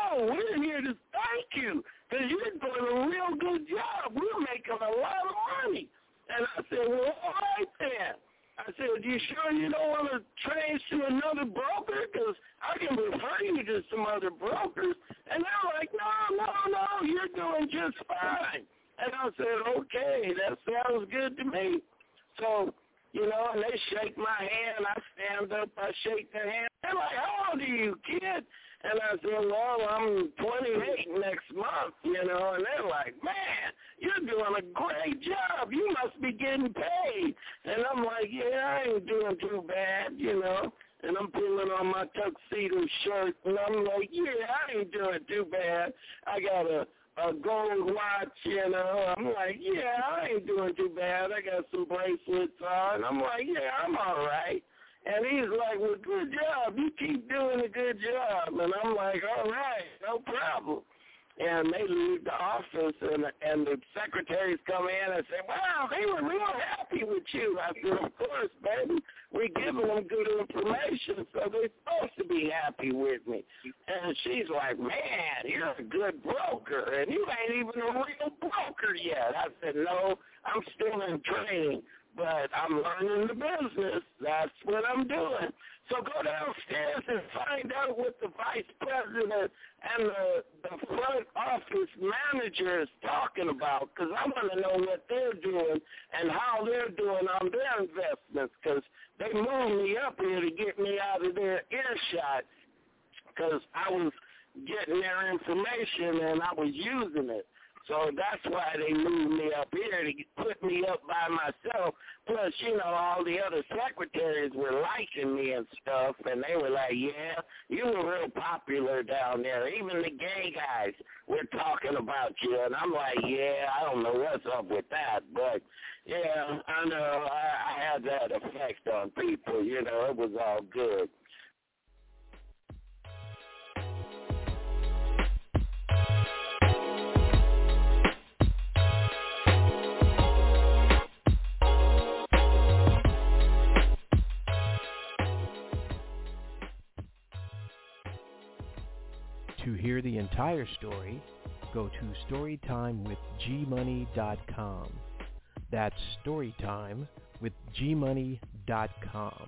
no, we're here to thank you because you're doing a real good job. We're making a lot of money. And I said, well, all right then. I said, you sure you don't want to change to another broker? Because I can refer you to some other brokers. And they're like, no, no, no, you're doing just fine. And I said, okay, that sounds good to me. So, you know, and they shake my hand. I stand up, I shake their hand. They're like, how old are you, kid? And I said, well, I'm twenty-eight next month, you know. And they're like, man, you're doing a great job. You must be getting paid. And I'm like, yeah, I ain't doing too bad, you know. And I'm pulling on my tuxedo shirt, and I'm like, yeah, I ain't doing too bad. I got a, a gold watch, you know. I'm like, yeah, I ain't doing too bad. I got some bracelets on. I'm like, yeah, I'm all right. And he's like, well, good job. You keep doing a good job. And I'm like, all right, no problem. And they leave the office, and, and the secretaries come in and say, wow, they were real happy with you. I said, of course, baby. We're giving them good information, so they're supposed to be happy with me. And she's like, man, you're a good broker, and you ain't even a real broker yet. I said, no, I'm still in training, but I'm learning the business. That's what I'm doing. So go downstairs and find out what the vice president and the, the front office manager is talking about, because I want to know what they're doing and how they're doing on their investments, because they moved me up here to get me out of their earshot, because I was getting their information and I was using it. So that's why they moved me up here to put me up by myself. Plus, you know, all the other secretaries were liking me and stuff, and they were like, yeah, you were real popular down there. Even the gay guys were talking about you. And I'm like, yeah, I don't know what's up with that. But, yeah, I know I, I had that effect on people. You know, it was all good. To hear the entire story, go to storytime with g money dot com. That's storytime with g money dot com.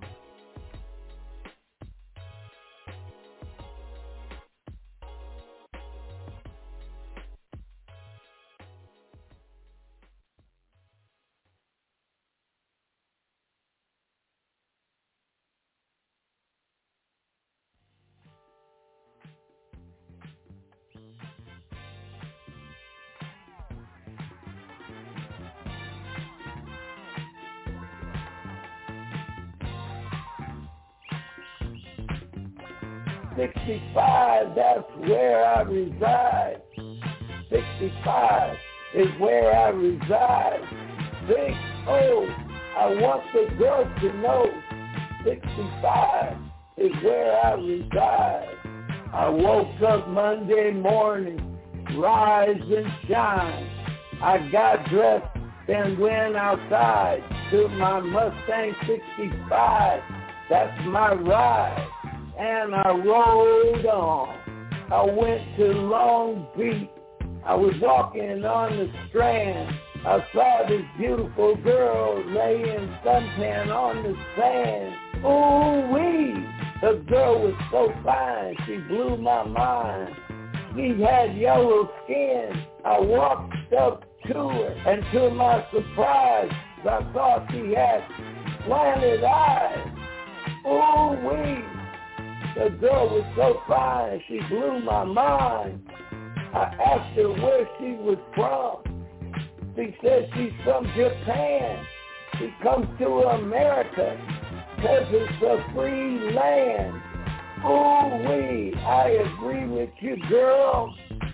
sixty-five, that's where I reside. sixty-five is where I reside. Big O, I want the girls to know. sixty-five is where I reside. I woke up Monday morning, rise and shine. I got dressed and went outside to my Mustang sixty-five. That's my ride. And I rode on. I went to Long Beach. I was walking on the Strand. I saw this beautiful girl laying suntan on the sand. Ooh-wee! The girl was so fine, she blew my mind. She had yellow skin. I walked up to her, and to my surprise, I saw she had slanted eyes. Ooh-wee! The girl was so fine, she blew my mind. I asked her where she was from. She said she's from Japan. She comes to America because it's a free land. Ooh-wee, I agree with you, girl.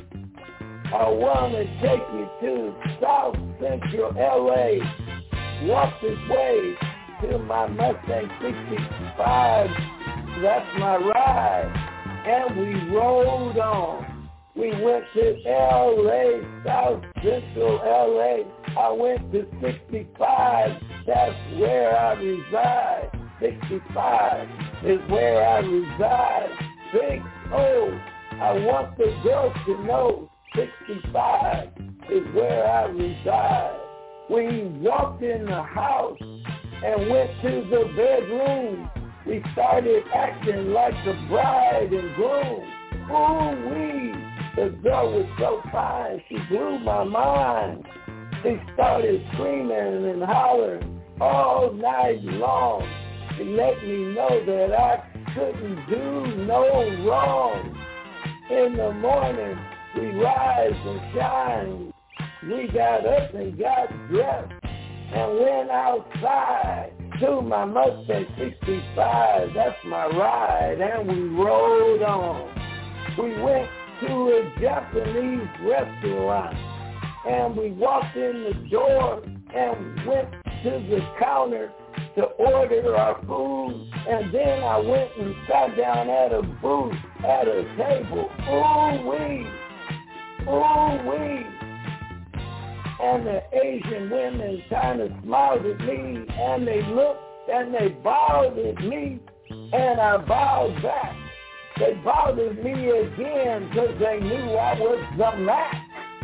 I want to take you to South Central L A. Walk this way to my Mustang sixty-five. That's my ride. And we rode on. We went to L A, South Central L A. I went to sixty-five. That's where I reside. sixty-five is where I reside. Big O, I want the girls to know sixty-five is where I reside. We walked in the house and went to the bedroom. We started acting like the bride and groom. Ooh-wee, the girl was so fine, she blew my mind. She started screaming and hollering all night long. She let me know that I couldn't do no wrong. In the morning, we rise and shine. We got up and got dressed and went outside to my Mustang sixty-five. That's my ride, and we rode on. We went to a Japanese restaurant, and we walked in the door and went to the counter to order our food, and then I went and sat down at a booth at a table. Ooh-wee, ooh-wee. And the Asian women kind of smiled at me, and they looked and they bowed at me, and I bowed back. They bowed at me again because they knew I was the Mac.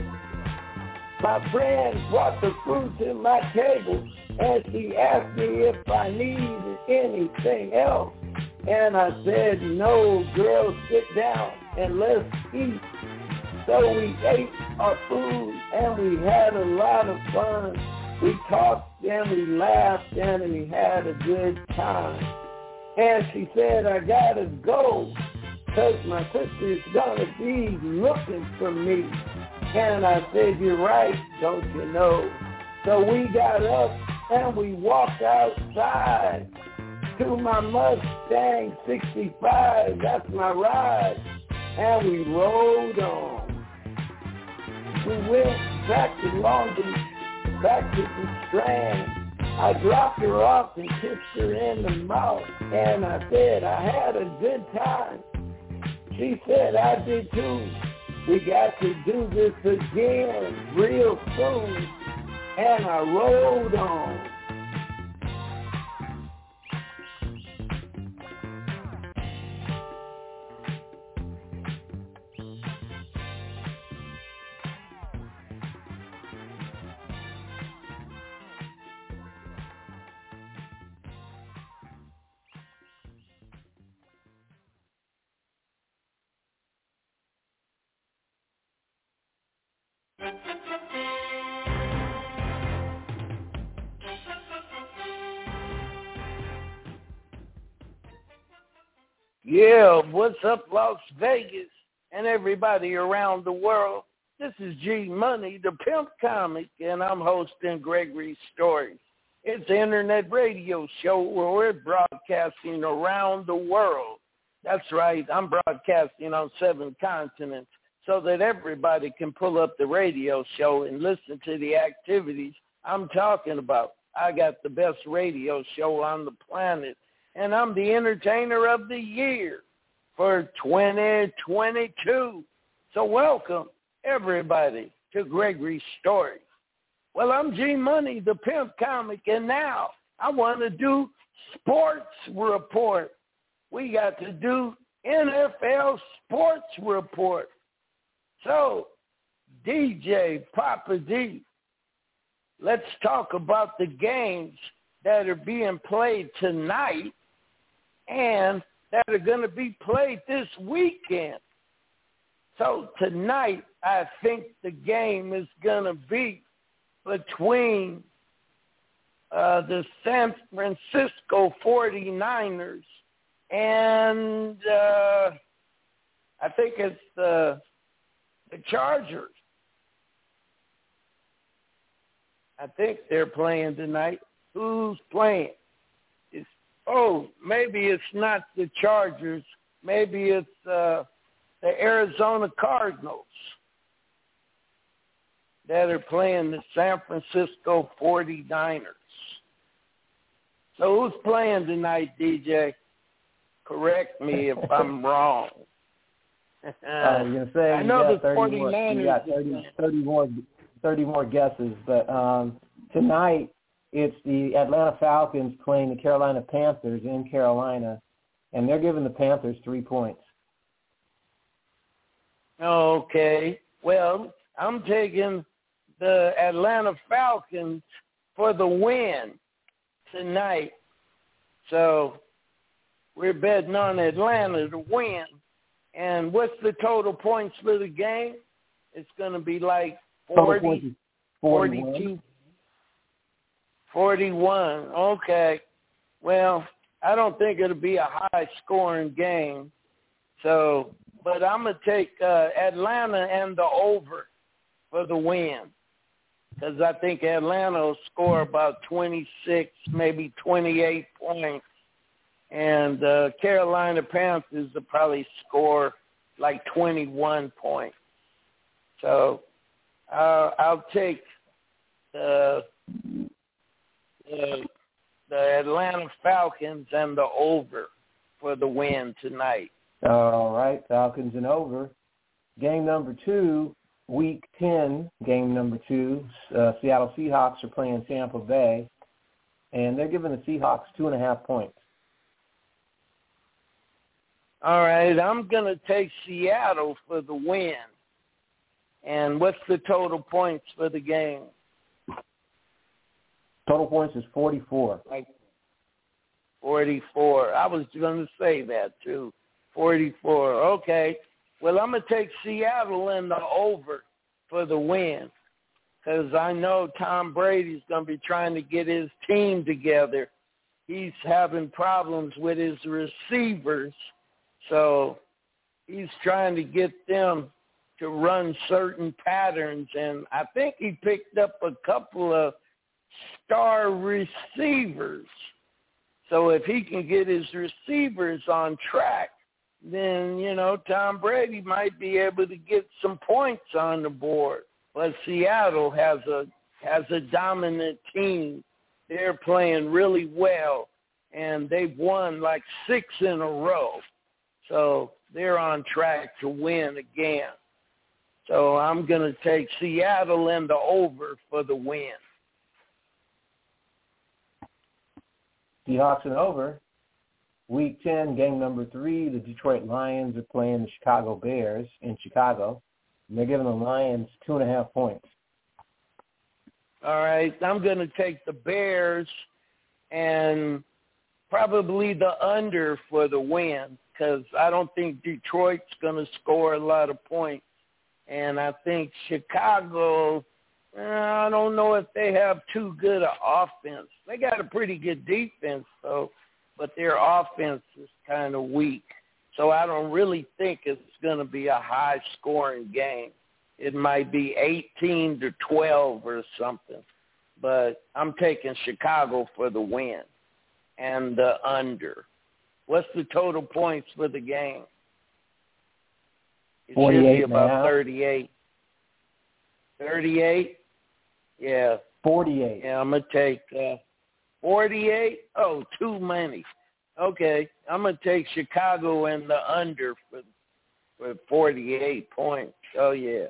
My friend brought the food to my table, and she asked me if I needed anything else. And I said, no, girl, sit down and let's eat. So we ate our food, and we had a lot of fun. We talked, and we laughed, and we had a good time. And she said, I gotta go, because my sister's gonna be looking for me. And I said, you're right, don't you know? So we got up, and we walked outside to my Mustang sixty-five. That's my ride. And we rode on. We went back to Long Beach, back to the Strand. I dropped her off and kissed her in the mouth. And I said, I had a good time. She said, I did too. We got to do this again real soon. And I rode on. Yeah, what's up, Las Vegas, and everybody around the world? This is G Money, the Pimp Comic, and I'm hosting Gregory's Stories. It's an internet radio show where we're broadcasting around the world. That's right, I'm broadcasting on seven continents so that everybody can pull up the radio show and listen to the activities I'm talking about. I got the best radio show on the planet, and I'm the entertainer of the year for twenty twenty-two. So welcome, everybody, to Gregory's Stories. Well, I'm G Money, the Pimp Comic, and now I want to do Sports Report. We got to do N F L Sports Report. So, D J Papa D, let's talk about the games that are being played tonight and that are going to be played this weekend. So tonight, I think the game is going to be between uh, the San Francisco forty-niners and uh, I think it's the, the Chargers. I think they're playing tonight. Who's playing? It's, oh, maybe it's not the Chargers. Maybe it's uh, the Arizona Cardinals that are playing the San Francisco forty-niners. So who's playing tonight, D J? Correct me if I'm wrong. uh, I was gonna say, I know the forty-niners. forty-niners. You got thirty, thirty more, thirty more guesses, but um, tonight it's the Atlanta Falcons playing the Carolina Panthers in Carolina, and they're giving the Panthers three points. Okay. Well, I'm taking the Atlanta Falcons for the win tonight. So we're betting on Atlanta to win. And what's the total points for the game? It's going to be like forty, forty-two, forty-one. Okay. Well, I don't think it'll be a high-scoring game. So, but I'm going to take uh, Atlanta and the over for the win, because I think Atlanta will score about twenty-six, maybe twenty-eight points, and uh, Carolina Panthers will probably score like twenty-one points. So uh, I'll take the, the the Atlanta Falcons and the over for the win tonight. All right, Falcons and over. Game number two, week ten, game number two, uh, Seattle Seahawks are playing Tampa Bay, and they're giving the Seahawks two and a half points. All right, I'm going to take Seattle for the win. And what's the total points for the game? Total points is forty-four. Like forty-four. I was going to say that, too. forty-four. Okay. Well, I'm going to take Seattle in the over for the win, because I know Tom Brady's going to be trying to get his team together. He's having problems with his receivers, so he's trying to get them to run certain patterns, and I think he picked up a couple of star receivers. So if he can get his receivers on track, then, you know, Tom Brady might be able to get some points on the board. But Seattle has a has a dominant team. They're playing really well, and they've won like six in a row. So they're on track to win again. So I'm going to take Seattle and the over for the win. Seahawks and over. Week ten, game number three, the Detroit Lions are playing the Chicago Bears in Chicago, and they're giving the Lions two and a half points. All right, I'm going to take the Bears and probably the under for the win, because I don't think Detroit's going to score a lot of points. And I think Chicago, eh, I don't know if they have too good an offense. They got a pretty good defense, though, but their offense is kind of weak. So I don't really think it's going to be a high-scoring game. It might be eighteen to twelve or something. But I'm taking Chicago for the win and the under. What's the total points for the game? It should be about thirty-eight. thirty-eight? Yeah. forty-eight. Yeah, I'm going to take uh, forty-eight. Oh, too many. Okay, I'm going to take Chicago and the under for, for forty-eight points. Oh, yeah.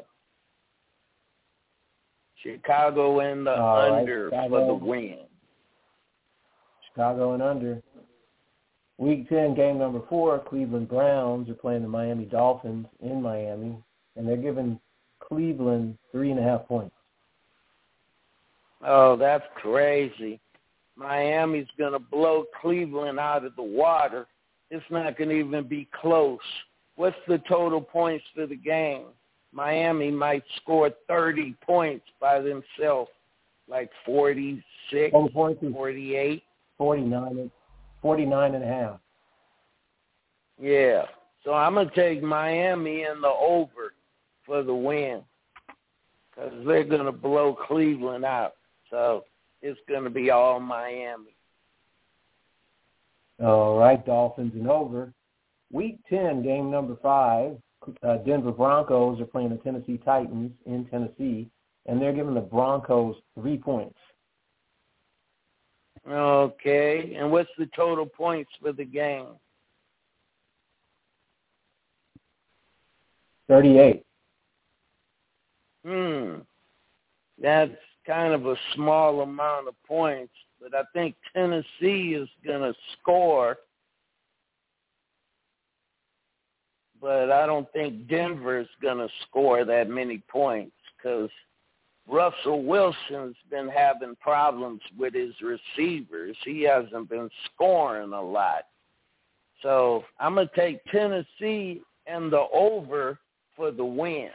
Chicago and the All under right, for the win. Chicago and under. Week ten, game number four, Cleveland Browns are playing the Miami Dolphins in Miami, and they're giving Cleveland three and a half points. Oh, that's crazy. Miami's going to blow Cleveland out of the water. It's not going to even be close. What's the total points for the game? Miami might score thirty points by themselves, like forty-six, forty-eight. forty-nine, forty-nine and a half. Yeah. So I'm going to take Miami in the over for the win, because they're going to blow Cleveland out. So it's going to be all Miami. All right, Dolphins and over. Week ten, game number five, uh, Denver Broncos are playing the Tennessee Titans in Tennessee, and they're giving the Broncos three points. Okay, and what's the total points for the game? thirty-eight. Hmm, that's kind of a small amount of points, but I think Tennessee is going to score. but I don't think Denver's going to score that many points because Russell Wilson's been having problems with his receivers. He hasn't been scoring a lot. So I'm going to take Tennessee and the over for the win.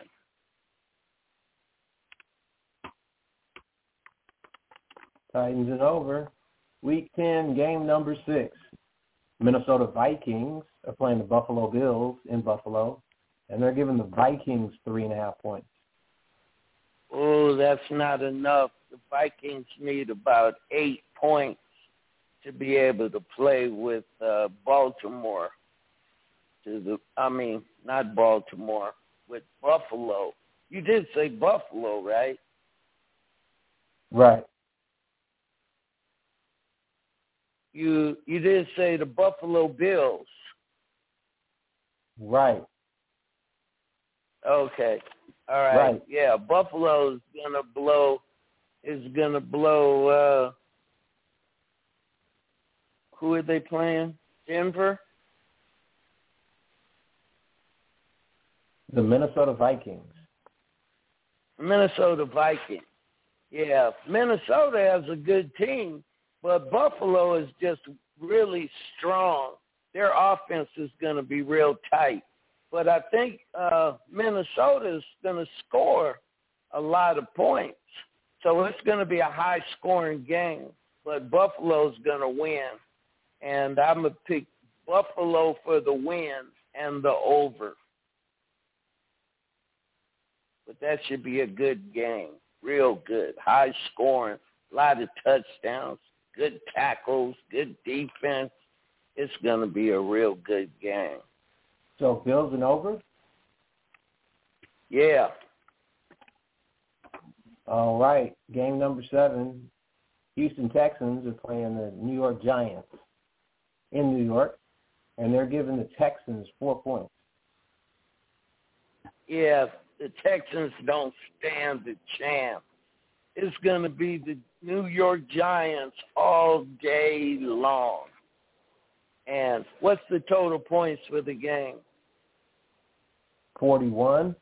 Titans and over. Week ten, game number six. Minnesota Vikings are playing the Buffalo Bills in Buffalo, and they're giving the Vikings three and a half points. Oh, that's not enough. The Vikings need about eight points to be able to play with uh, Baltimore. To the, I mean, not Baltimore, with Buffalo. You did say Buffalo, right? Right. You you did say the Buffalo Bills. Right. Okay. All right. Right. Yeah, Buffalo's gonna blow. Is gonna blow. Uh, who are they playing? Denver. The Minnesota Vikings. Minnesota Vikings. Yeah, Minnesota has a good team, but Buffalo is just really strong. Their offense is going to be real tight. But I think uh, Minnesota is going to score a lot of points. So it's going to be a high-scoring game, but Buffalo's going to win. And I'm going to pick Buffalo for the win and the over. But that should be a good game, real good, high-scoring, a lot of touchdowns, good tackles, good defense. It's going to be a real good game. So Bills and over? Yeah. All right. Game number seven. Houston Texans are playing the New York Giants in New York, and they're giving the Texans four points. Yeah, the Texans don't stand a chance. It's going to be the New York Giants all day long. And what's the total points for the game? forty-one.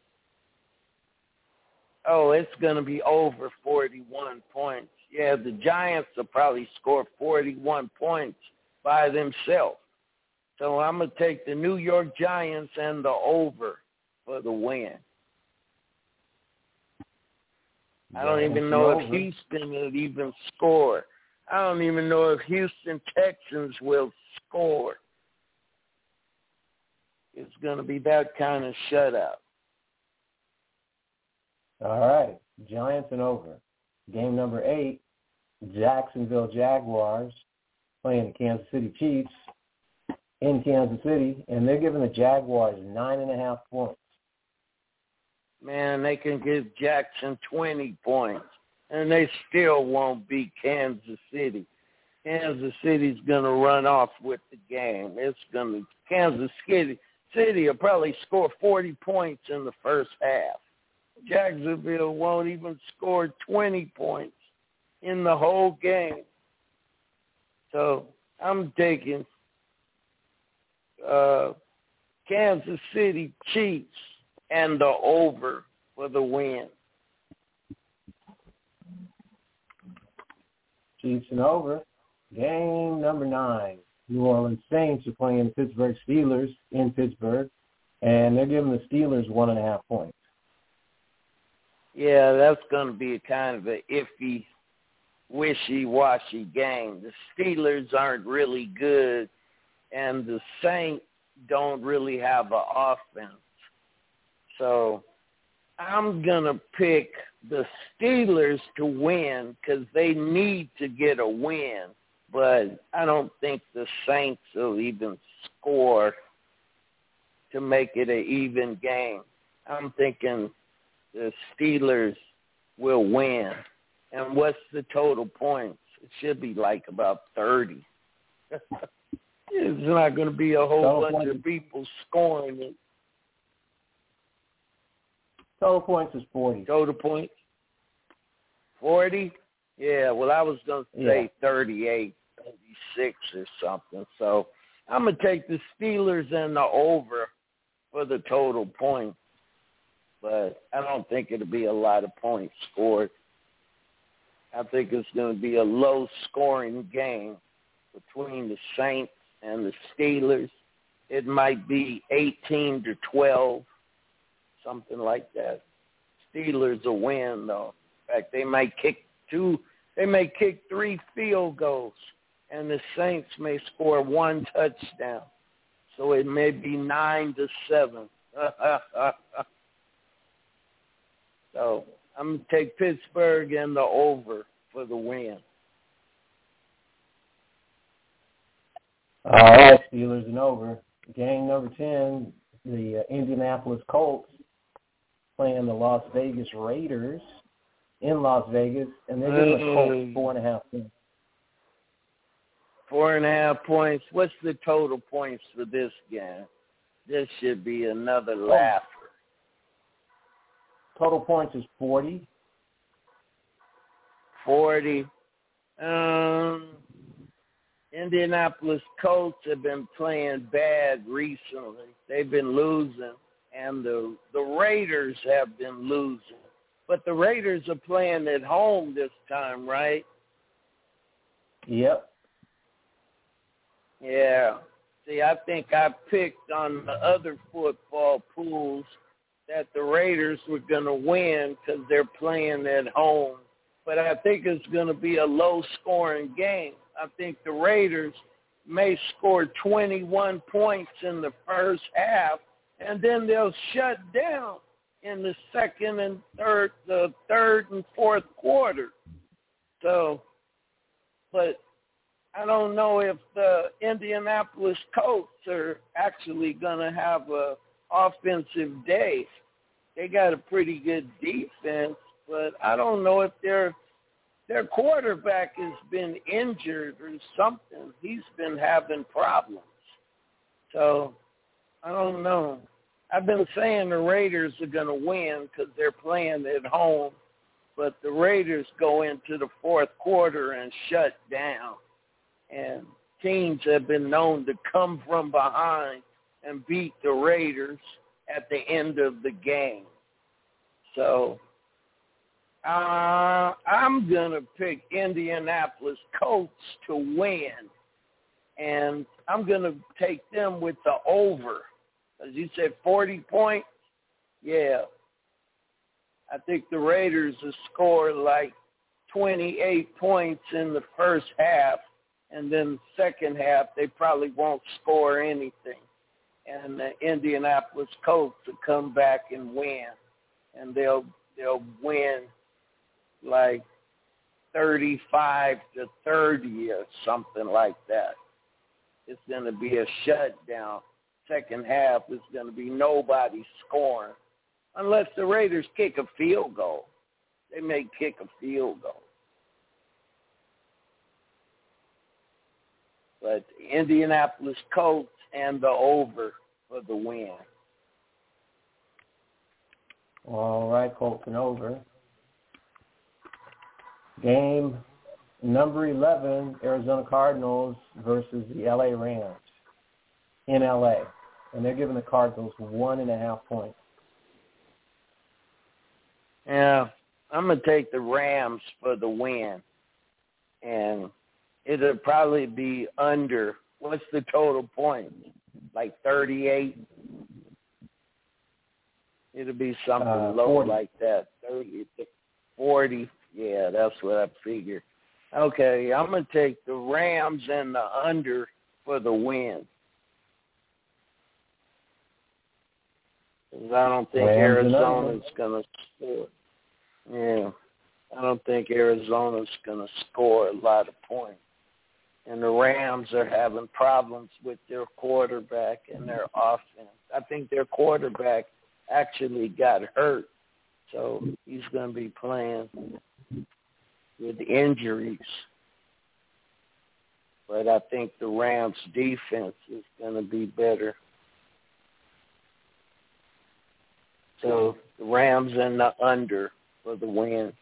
Oh, it's going to be over forty-one points. Yeah, the Giants will probably score forty-one points by themselves. So I'm going to take the New York Giants and the over for the win. I don't even know if Houston will even score. I don't even know if Houston Texans will score. It's going to be that kind of shutout. All right. Giants and over. Game number eight, Jacksonville Jaguars playing the Kansas City Chiefs in Kansas City, and they're giving the Jaguars nine and a half points. Man, they can give Jackson twenty points, and they still won't beat Kansas City. Kansas City's going to run off with the game. It's going to Kansas City City will probably score forty points in the first half. Jacksonville won't even score twenty points in the whole game. So I'm taking uh, Kansas City Chiefs and the over for the win. Chiefs and over. Game number nine. New Orleans Saints are playing the Pittsburgh Steelers in Pittsburgh, and they're giving the Steelers one and a half points. Yeah, that's going to be a kind of an iffy, wishy-washy game. The Steelers aren't really good, and the Saints don't really have an offense. So I'm going to pick the Steelers to win because they need to get a win. But I don't think the Saints will even score to make it an even game. I'm thinking the Steelers will win. And what's the total points? It should be like about thirty. It's not going to be a whole Total bunch points. of people scoring it. Total points is forty. Total points? forty? Yeah, well, I was going to say yeah. thirty-eight, thirty-six or something. So I'm going to take the Steelers and the over for the total point, but I don't think it'll be a lot of points scored. I think it's going to be a low-scoring game between the Saints and the Steelers. It might be eighteen to twelve, something like that. Steelers will win, though. In fact, they might kick two, they may kick three field goals, and the Saints may score one touchdown. So it may be nine to seven. So I'm going to take Pittsburgh and the over for the win. All right, Steelers and over. Game number ten, the uh, Indianapolis Colts playing the Las Vegas Raiders in Las Vegas, and they're giving the Colts four and a half points. Four and a half points. What's the total points for this game? This should be another laugher. Total points is forty. forty. Um, Indianapolis Colts have been playing bad recently. They've been losing, and the the Raiders have been losing. But the Raiders are playing at home this time, right? Yep. Yeah. See, I think I picked on the other football pools that the Raiders were going to win because they're playing at home. But I think it's going to be a low-scoring game. I think the Raiders may score twenty-one points in the first half, and then they'll shut down in the second and third, the third and fourth quarter. So, but I don't know if the Indianapolis Colts are actually going to have a offensive day. They got a pretty good defense, but I don't know if their their quarterback has been injured or something. He's been having problems. So I don't know. I've been saying the Raiders are going to win because they're playing at home, but the Raiders go into the fourth quarter and shut down. And teams have been known to come from behind and beat the Raiders at the end of the game. So uh, I'm going to pick Indianapolis Colts to win, and I'm going to take them with the over. As you said, forty points? Yeah. I think the Raiders will score like twenty-eight points in the first half, and then the second half they probably won't score anything. And the Indianapolis Colts will come back and win, and they'll they'll win like thirty-five to thirty or something like that. It's going to be a shutdown. Second half is going to be nobody scoring unless the Raiders kick a field goal. They may kick a field goal. But the Indianapolis Colts and the over for the win. All right, Colts and over. Game number eleven, Arizona Cardinals versus the L A Rams in L A. And they're giving the Cardinals one and a half points. Yeah, I'm going to take the Rams for the win. And it'll probably be under, what's the total point? Like thirty-eight? It'll be something uh, low forty. Like that. thirty, forty. Yeah, that's what I figured. Okay, I'm going to take the Rams and the under for the win. I don't think Rams Arizona's going to score. Yeah, I don't think Arizona's going to score a lot of points. And the Rams are having problems with their quarterback and their offense. I think their quarterback actually got hurt, so he's going to be playing with injuries. But I think the Rams' defense is going to be better. So the Rams and the under for the win.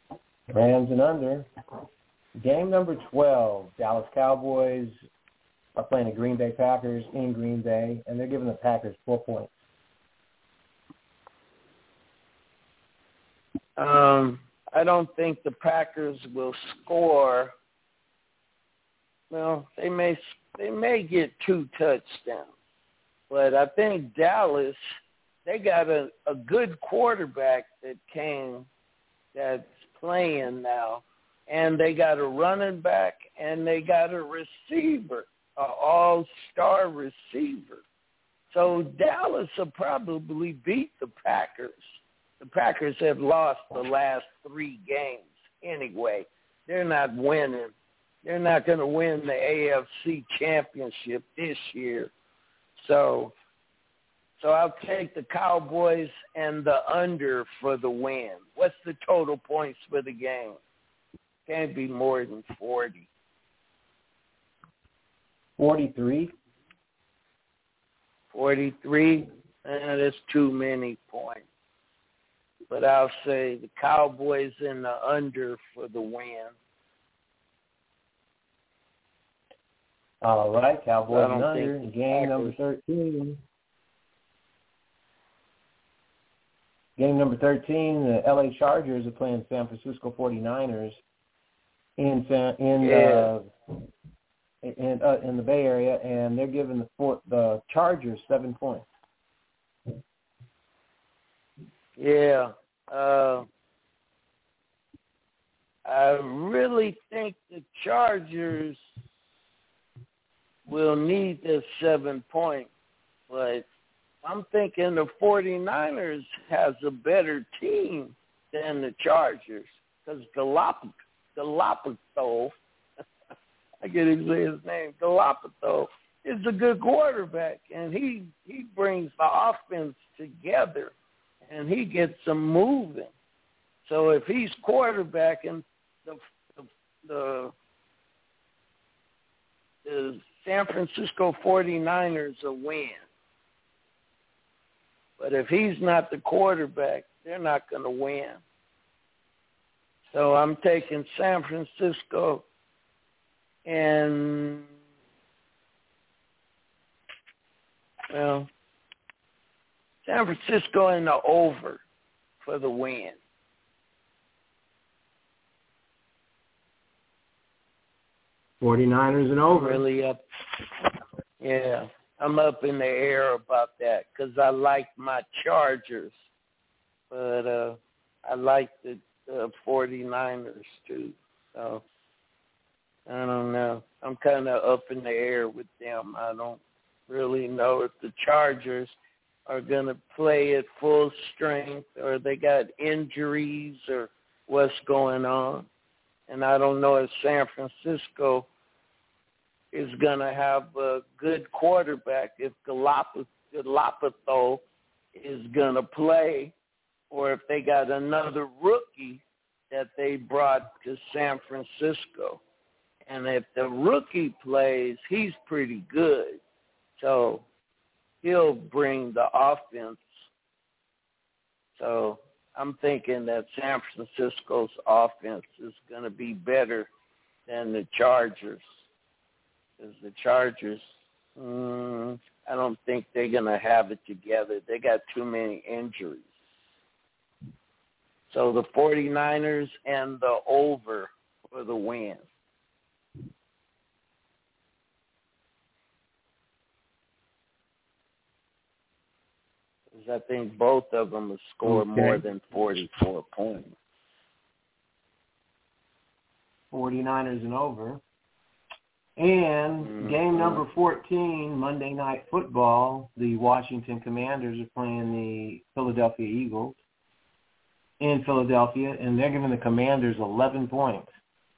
Rams and under. Game number twelve, Dallas Cowboys are playing the Green Bay Packers in Green Bay, and they're giving the Packers four points. Um, I don't think the Packers will score. Well, they may they may get two touchdowns, but I think Dallas, they got a, a good quarterback that came that's playing now, and they got a running back and they got a receiver, an all-star receiver. So Dallas will probably beat the Packers. The Packers have lost the last three games anyway. They're not winning. They're not going to win the A F C Championship this year. So so I'll take the Cowboys and the under for the win. What's the total points for the game? Can't be more than forty. forty-three. forty-three? Eh, that's too many points. But I'll say the Cowboys and the under for the win. All right, Cowboys and under, think game number thirteen. Game number thirteen, the L A Chargers are playing San Francisco forty-niners in San, in yeah. uh, in uh, in the Bay Area, and they're giving the four, the Chargers seven points. Yeah. Uh, I really think the Chargers will need this seven points, but I'm thinking the forty-niners has a better team than the Chargers because Galap- Galapagos, I can't even say his name, Galapagos, is a good quarterback, and he, he brings the offense together, and he gets them moving. So if he's quarterbacking, the, the, the, the San Francisco forty-niners will win. But if he's not the quarterback, they're not going to win. So I'm taking San Francisco and, well, San Francisco in the over for the win. forty-niners and over. Really up. Yeah, I'm up in the air about that because I like my Chargers, but uh, I like the, the forty-niners too. So I don't know. I'm kind of up in the air with them. I don't really know if the Chargers are going to play at full strength or they got injuries or what's going on. And I don't know if San Francisco is going to have a good quarterback, if Galapagos is going to play, or if they got another rookie that they brought to San Francisco. And if the rookie plays, he's pretty good. So he'll bring the offense. So I'm thinking that San Francisco's offense is going to be better than the Chargers. Because the Chargers, mm, I don't think they're going to have it together. They got too many injuries. So the forty-niners and the over for the win. I think both of them will score okay. more than forty-four points. forty-niners and over. And mm-hmm. game number fourteen, Monday Night Football, the Washington Commanders are playing the Philadelphia Eagles in Philadelphia, and they're giving the Commanders eleven points.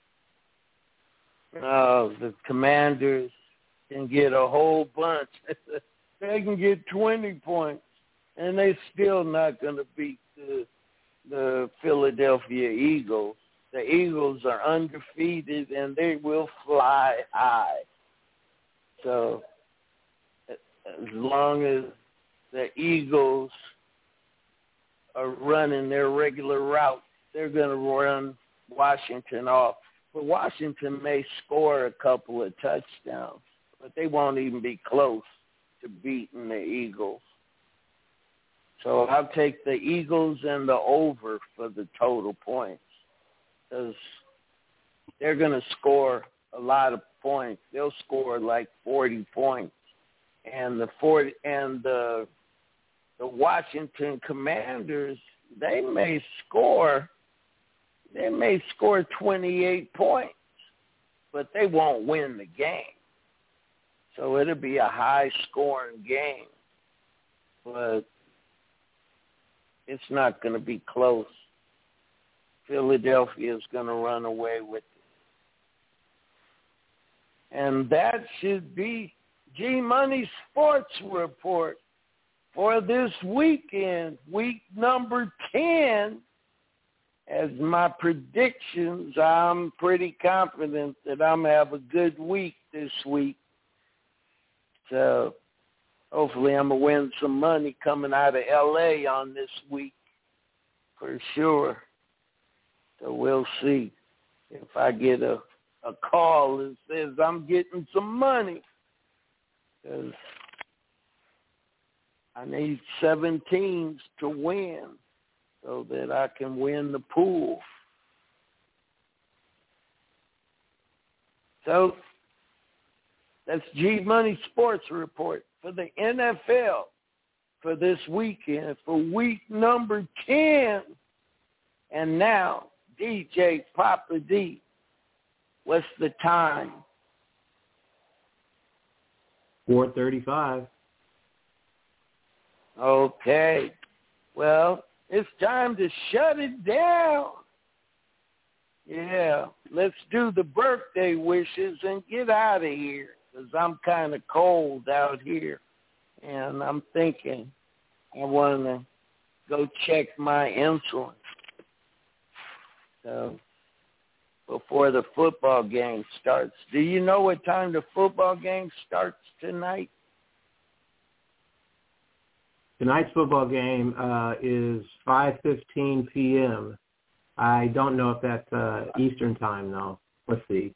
Oh, the Commanders can get a whole bunch. They can get twenty points. And they're still not going to beat the, the Philadelphia Eagles. The Eagles are undefeated, and they will fly high. So as long as the Eagles are running their regular route, they're going to run Washington off. But Washington may score a couple of touchdowns. but they won't even be close to beating the Eagles. So I'll take the Eagles and the over for the total points because they're going to score a lot of points. They'll score like forty points, and the forty and the the Washington Commanders, they may score they may score twenty-eight points, but they won't win the game. So it'll be a high-scoring game, but it's not going to be close. Philadelphia is going to run away with it. And that should be G-Money Sports Report for this weekend, week number ten. As my predictions, I'm pretty confident that I'm going to have a good week this week. So hopefully I'm going to win some money coming out of L A on this week for sure. So we'll see if I get a, a call that says I'm getting some money. Because I need seven teams to win so that I can win the pool. So that's G-Money Sports Report for the N F L for this weekend, for week number ten. And now, D J Papa D, what's the time? four thirty-five. Okay. Well, it's time to shut it down. Yeah, let's do the birthday wishes and get out of here because I'm kind of cold out here. And I'm thinking I want to go check my insulin. So before the football game starts. Do you know what time the football game starts tonight? Tonight's football game uh, is five fifteen p.m. I don't know if that's uh, Eastern time, though. Let's see.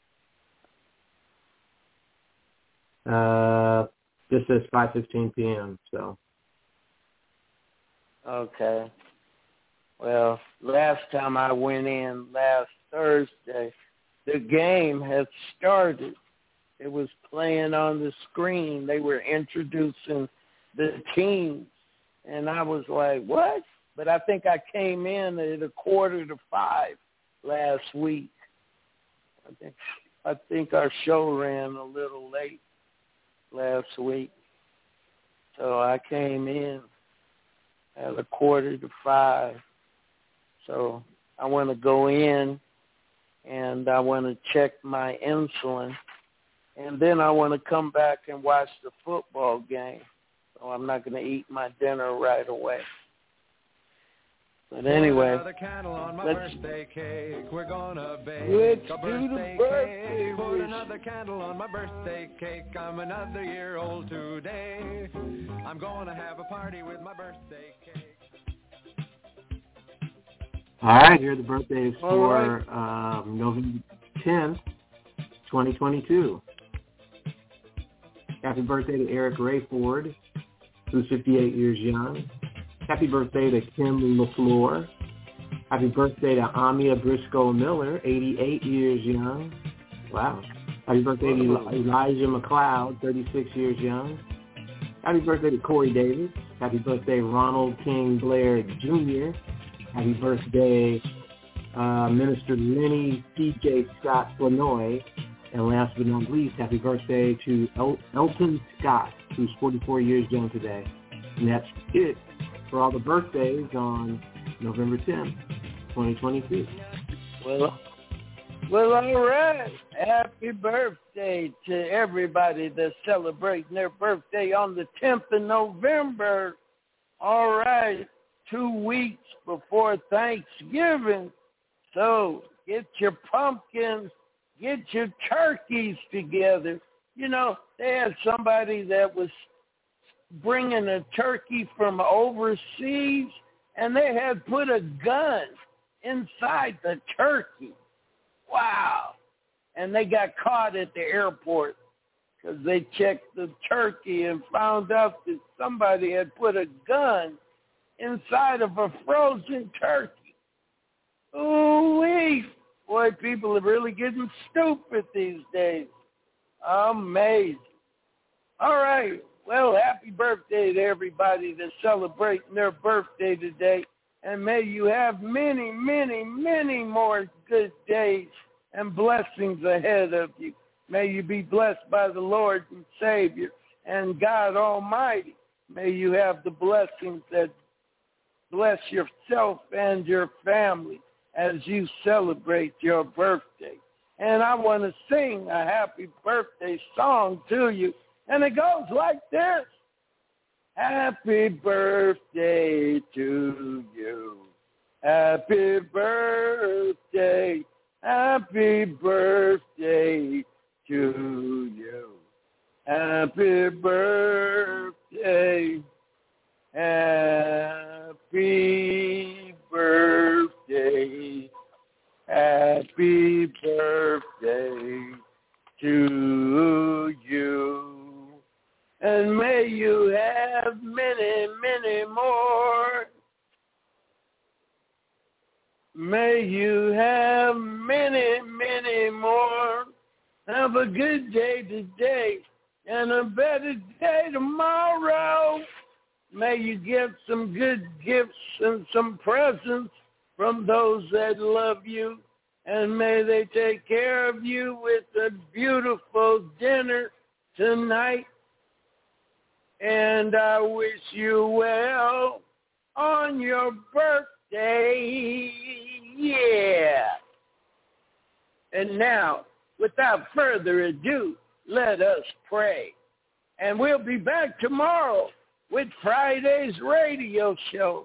Uh, this says five fifteen p.m., so. Okay. Well, last time I went in, last Thursday, the game had started. It was playing on the screen. They were introducing the teams, and I was like, what? But I think I came in at a quarter to five last week. I think I think our show ran a little late last week. So I came in at a quarter to five. So I want to go in, and I want to check my insulin, and then I want to come back and watch the football game. So I'm not going to eat my dinner right away. But anyway, another candle on my let's, birthday cake. We're gonna bake let's a do the birthday birthday cake. Put wish. another candle on my birthday cake. I'm another year old today. I'm gonna have a party with my birthday cake. All right, here are the birthdays All for right. um, November tenth, twenty twenty-two. Happy birthday to Eric Rayford, who's fifty-eight years young. Happy birthday to Kim LaFleur. Happy birthday to Amia Briscoe Miller, eighty-eight years young. Wow. Happy birthday to Elijah McLeod, thirty-six years young. Happy birthday to Corey Davis. Happy birthday, Ronald King Blair Junior Happy birthday, uh, Minister Lenny C J Scott Flanoy. And last but not least, happy birthday to El- Elton Scott, who's forty-four years young today. And that's it for all the birthdays on November tenth, twenty twenty-two. Well, well, all right. Happy birthday to everybody that's celebrating their birthday on the tenth of November. All right, two weeks before Thanksgiving. So get your pumpkins, get your turkeys together. You know, they had somebody that was bringing a turkey from overseas, and they had put a gun inside the turkey. Wow. And they got caught at the airport because they checked the turkey and found out that somebody had put a gun inside of a frozen turkey. Ooh-wee. Boy, people are really getting stupid these days. Amazing. All right. Well, happy birthday to everybody that's celebrating their birthday today. And may you have many, many, many more good days and blessings ahead of you. May you be blessed by the Lord and Savior and God Almighty. May you have the blessings that bless yourself and your family as you celebrate your birthday. And I want to sing a happy birthday song to you. And it goes like this. Happy birthday to you. Happy birthday. Happy birthday to you. Happy birthday. Happy birthday. Happy birthday to you. And may you have many, many more. May you have many, many more. Have a good day today and a better day tomorrow. May you get some good gifts and some presents from those that love you. And may they take care of you with a beautiful dinner tonight. And I wish you well on your birthday. Yeah. And now, without further ado, let us pray. And we'll be back tomorrow with Friday's radio show.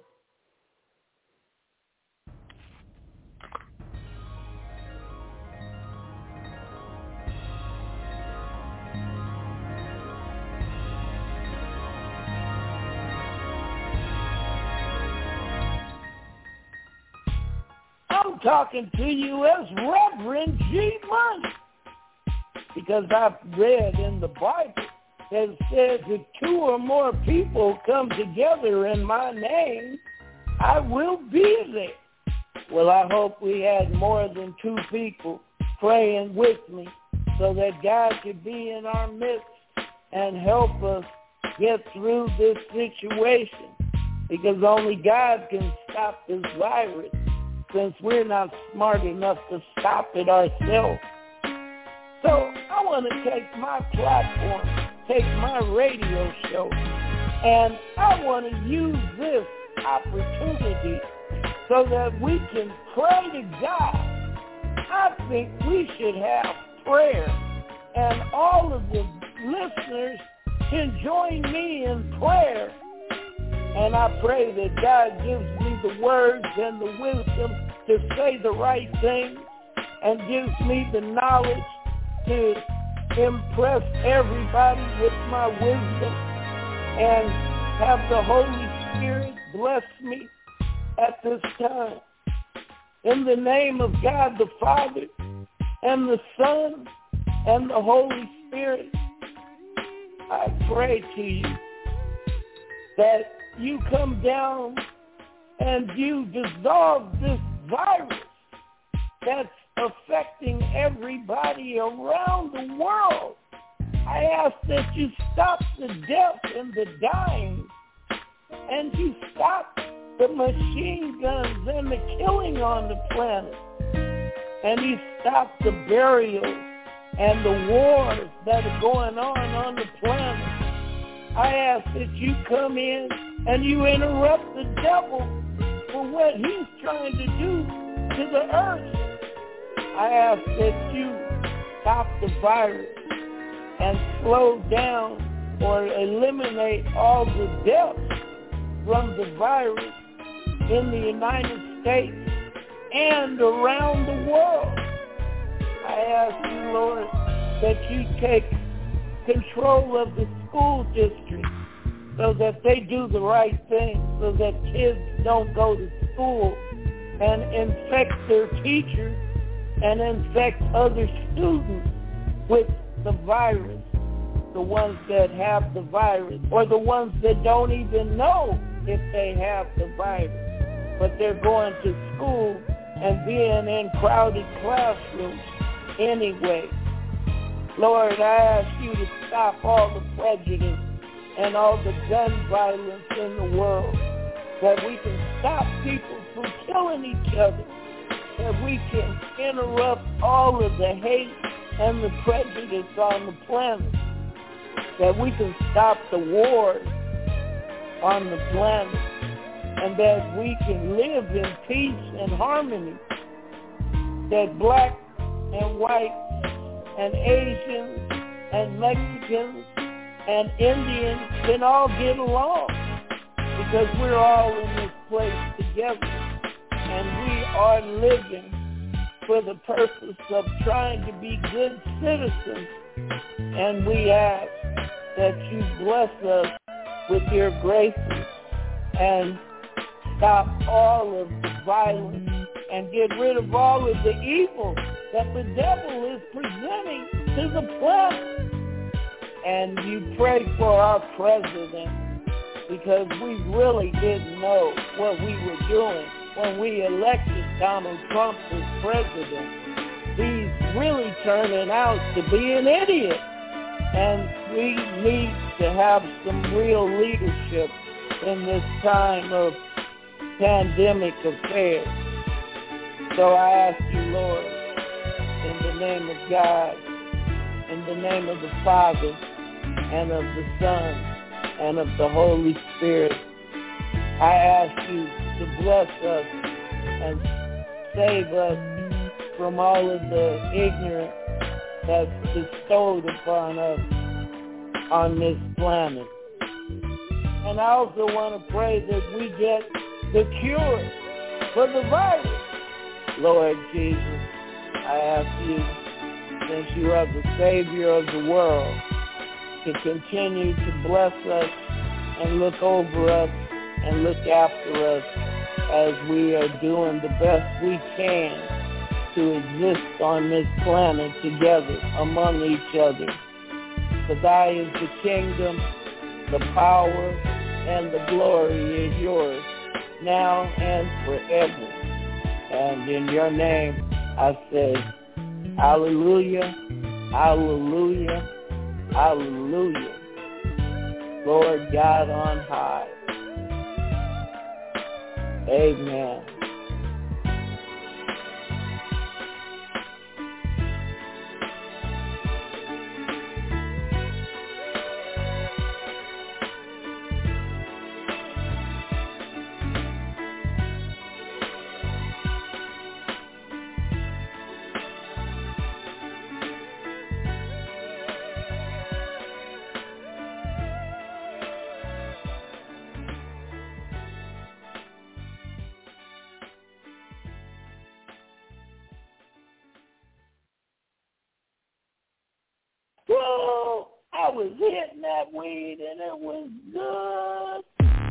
I'm talking to you as Reverend G Money, because I've read in the Bible that it says if two or more people come together in my name, I will be there. Well, I hope we had more than two people praying with me so that God could be in our midst and help us get through this situation, because only God can stop this virus, since we're not smart enough to stop it ourselves. So I want to take my platform, take my radio show, and I want to use this opportunity so that we can pray to God. I think we should have prayer, and all of the listeners can join me in prayer. And I pray that God gives me the words and the wisdom to say the right thing, and gives me the knowledge to impress everybody with my wisdom, and have the Holy Spirit bless me at this time. In the name of God the Father, and the Son, and the Holy Spirit, I pray to you that you come down and you dissolve this virus that's affecting everybody around the world. I ask that you stop the death and the dying, and you stop the machine guns and the killing on the planet, and you stop the burials and the wars that are going on on the planet. I ask that you come in and you interrupt the devil for what he's trying to do to the earth. I ask that you stop the virus and slow down or eliminate all the deaths from the virus in the United States and around the world. I ask you, Lord, that you take control of the school district so that they do the right thing, so that kids don't go to school and infect their teachers and infect other students with the virus. the ones that have the virus or the ones that don't even know if they have the virus, but they're going to school and being in crowded classrooms anyway. Lord, I ask you to stop all the prejudice and all the gun violence in the world, that we can stop people from killing each other, that we can interrupt all of the hate and the prejudice on the planet, that we can stop the wars on the planet, and that we can live in peace and harmony, that black and white and Asians and Mexicans and Indians can all get along, because we're all in this place together, and we are living for the purpose of trying to be good citizens. And we ask that you bless us with your graces and stop all of the violence and get rid of all of the evil that the devil is presenting to the planet. And you pray for our president, because we really didn't know what we were doing when we elected Donald Trump as president. He's really turning out to be an idiot. And we need to have some real leadership in this time of pandemic affairs. So I ask you, Lord, in the name of God, in the name of the Father, and of the Son, and of the Holy Spirit, I ask you to bless us and save us from all of the ignorance that's bestowed upon us on this planet. And I also want to pray that we get the cure for the virus. Lord Jesus, I ask you, since you are the Savior of the world, to continue to bless us and look over us and look after us as we are doing the best we can to exist on this planet together among each other. For thy is the kingdom, the power, and the glory is yours, now and forever. And in your name I say, hallelujah, hallelujah, hallelujah. Lord God on high. Amen. Whoa, I was hitting that weed and it was good.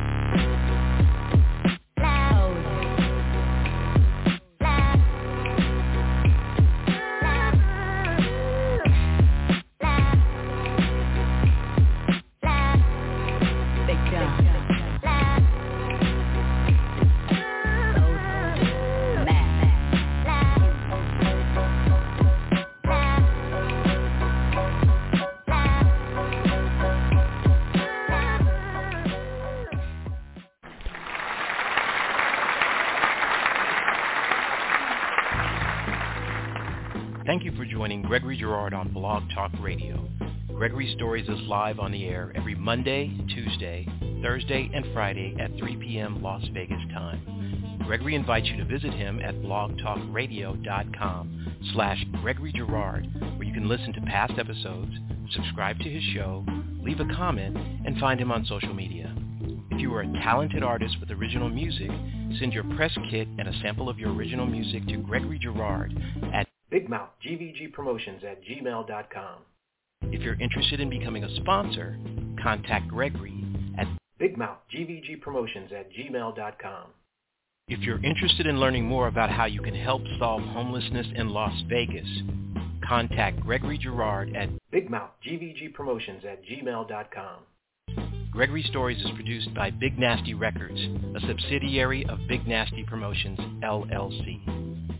Thank you for joining Gregory Girard on Blog Talk Radio. Gregory Stories is live on the air every Monday, Tuesday, Thursday, and Friday at three p.m. Las Vegas time. Gregory invites you to visit him at blogtalkradio.com slash Gregory Girard, where you can listen to past episodes, subscribe to his show, leave a comment, and find him on social media. If you are a talented artist with original music, send your press kit and a sample of your original music to Gregory Girard at Big Mouth G V G Promotions at gmail dot com. If you're interested in becoming a sponsor, contact Gregory at Big Mouth G V G Promotions at gmail dot com. If you're interested in learning more about how you can help solve homelessness in Las Vegas, contact Gregory Girard at Big Mouth G V G Promotions at gmail dot com. Gregory Stories is produced by Big Nasty Records, a subsidiary of Big Nasty Promotions, L L C.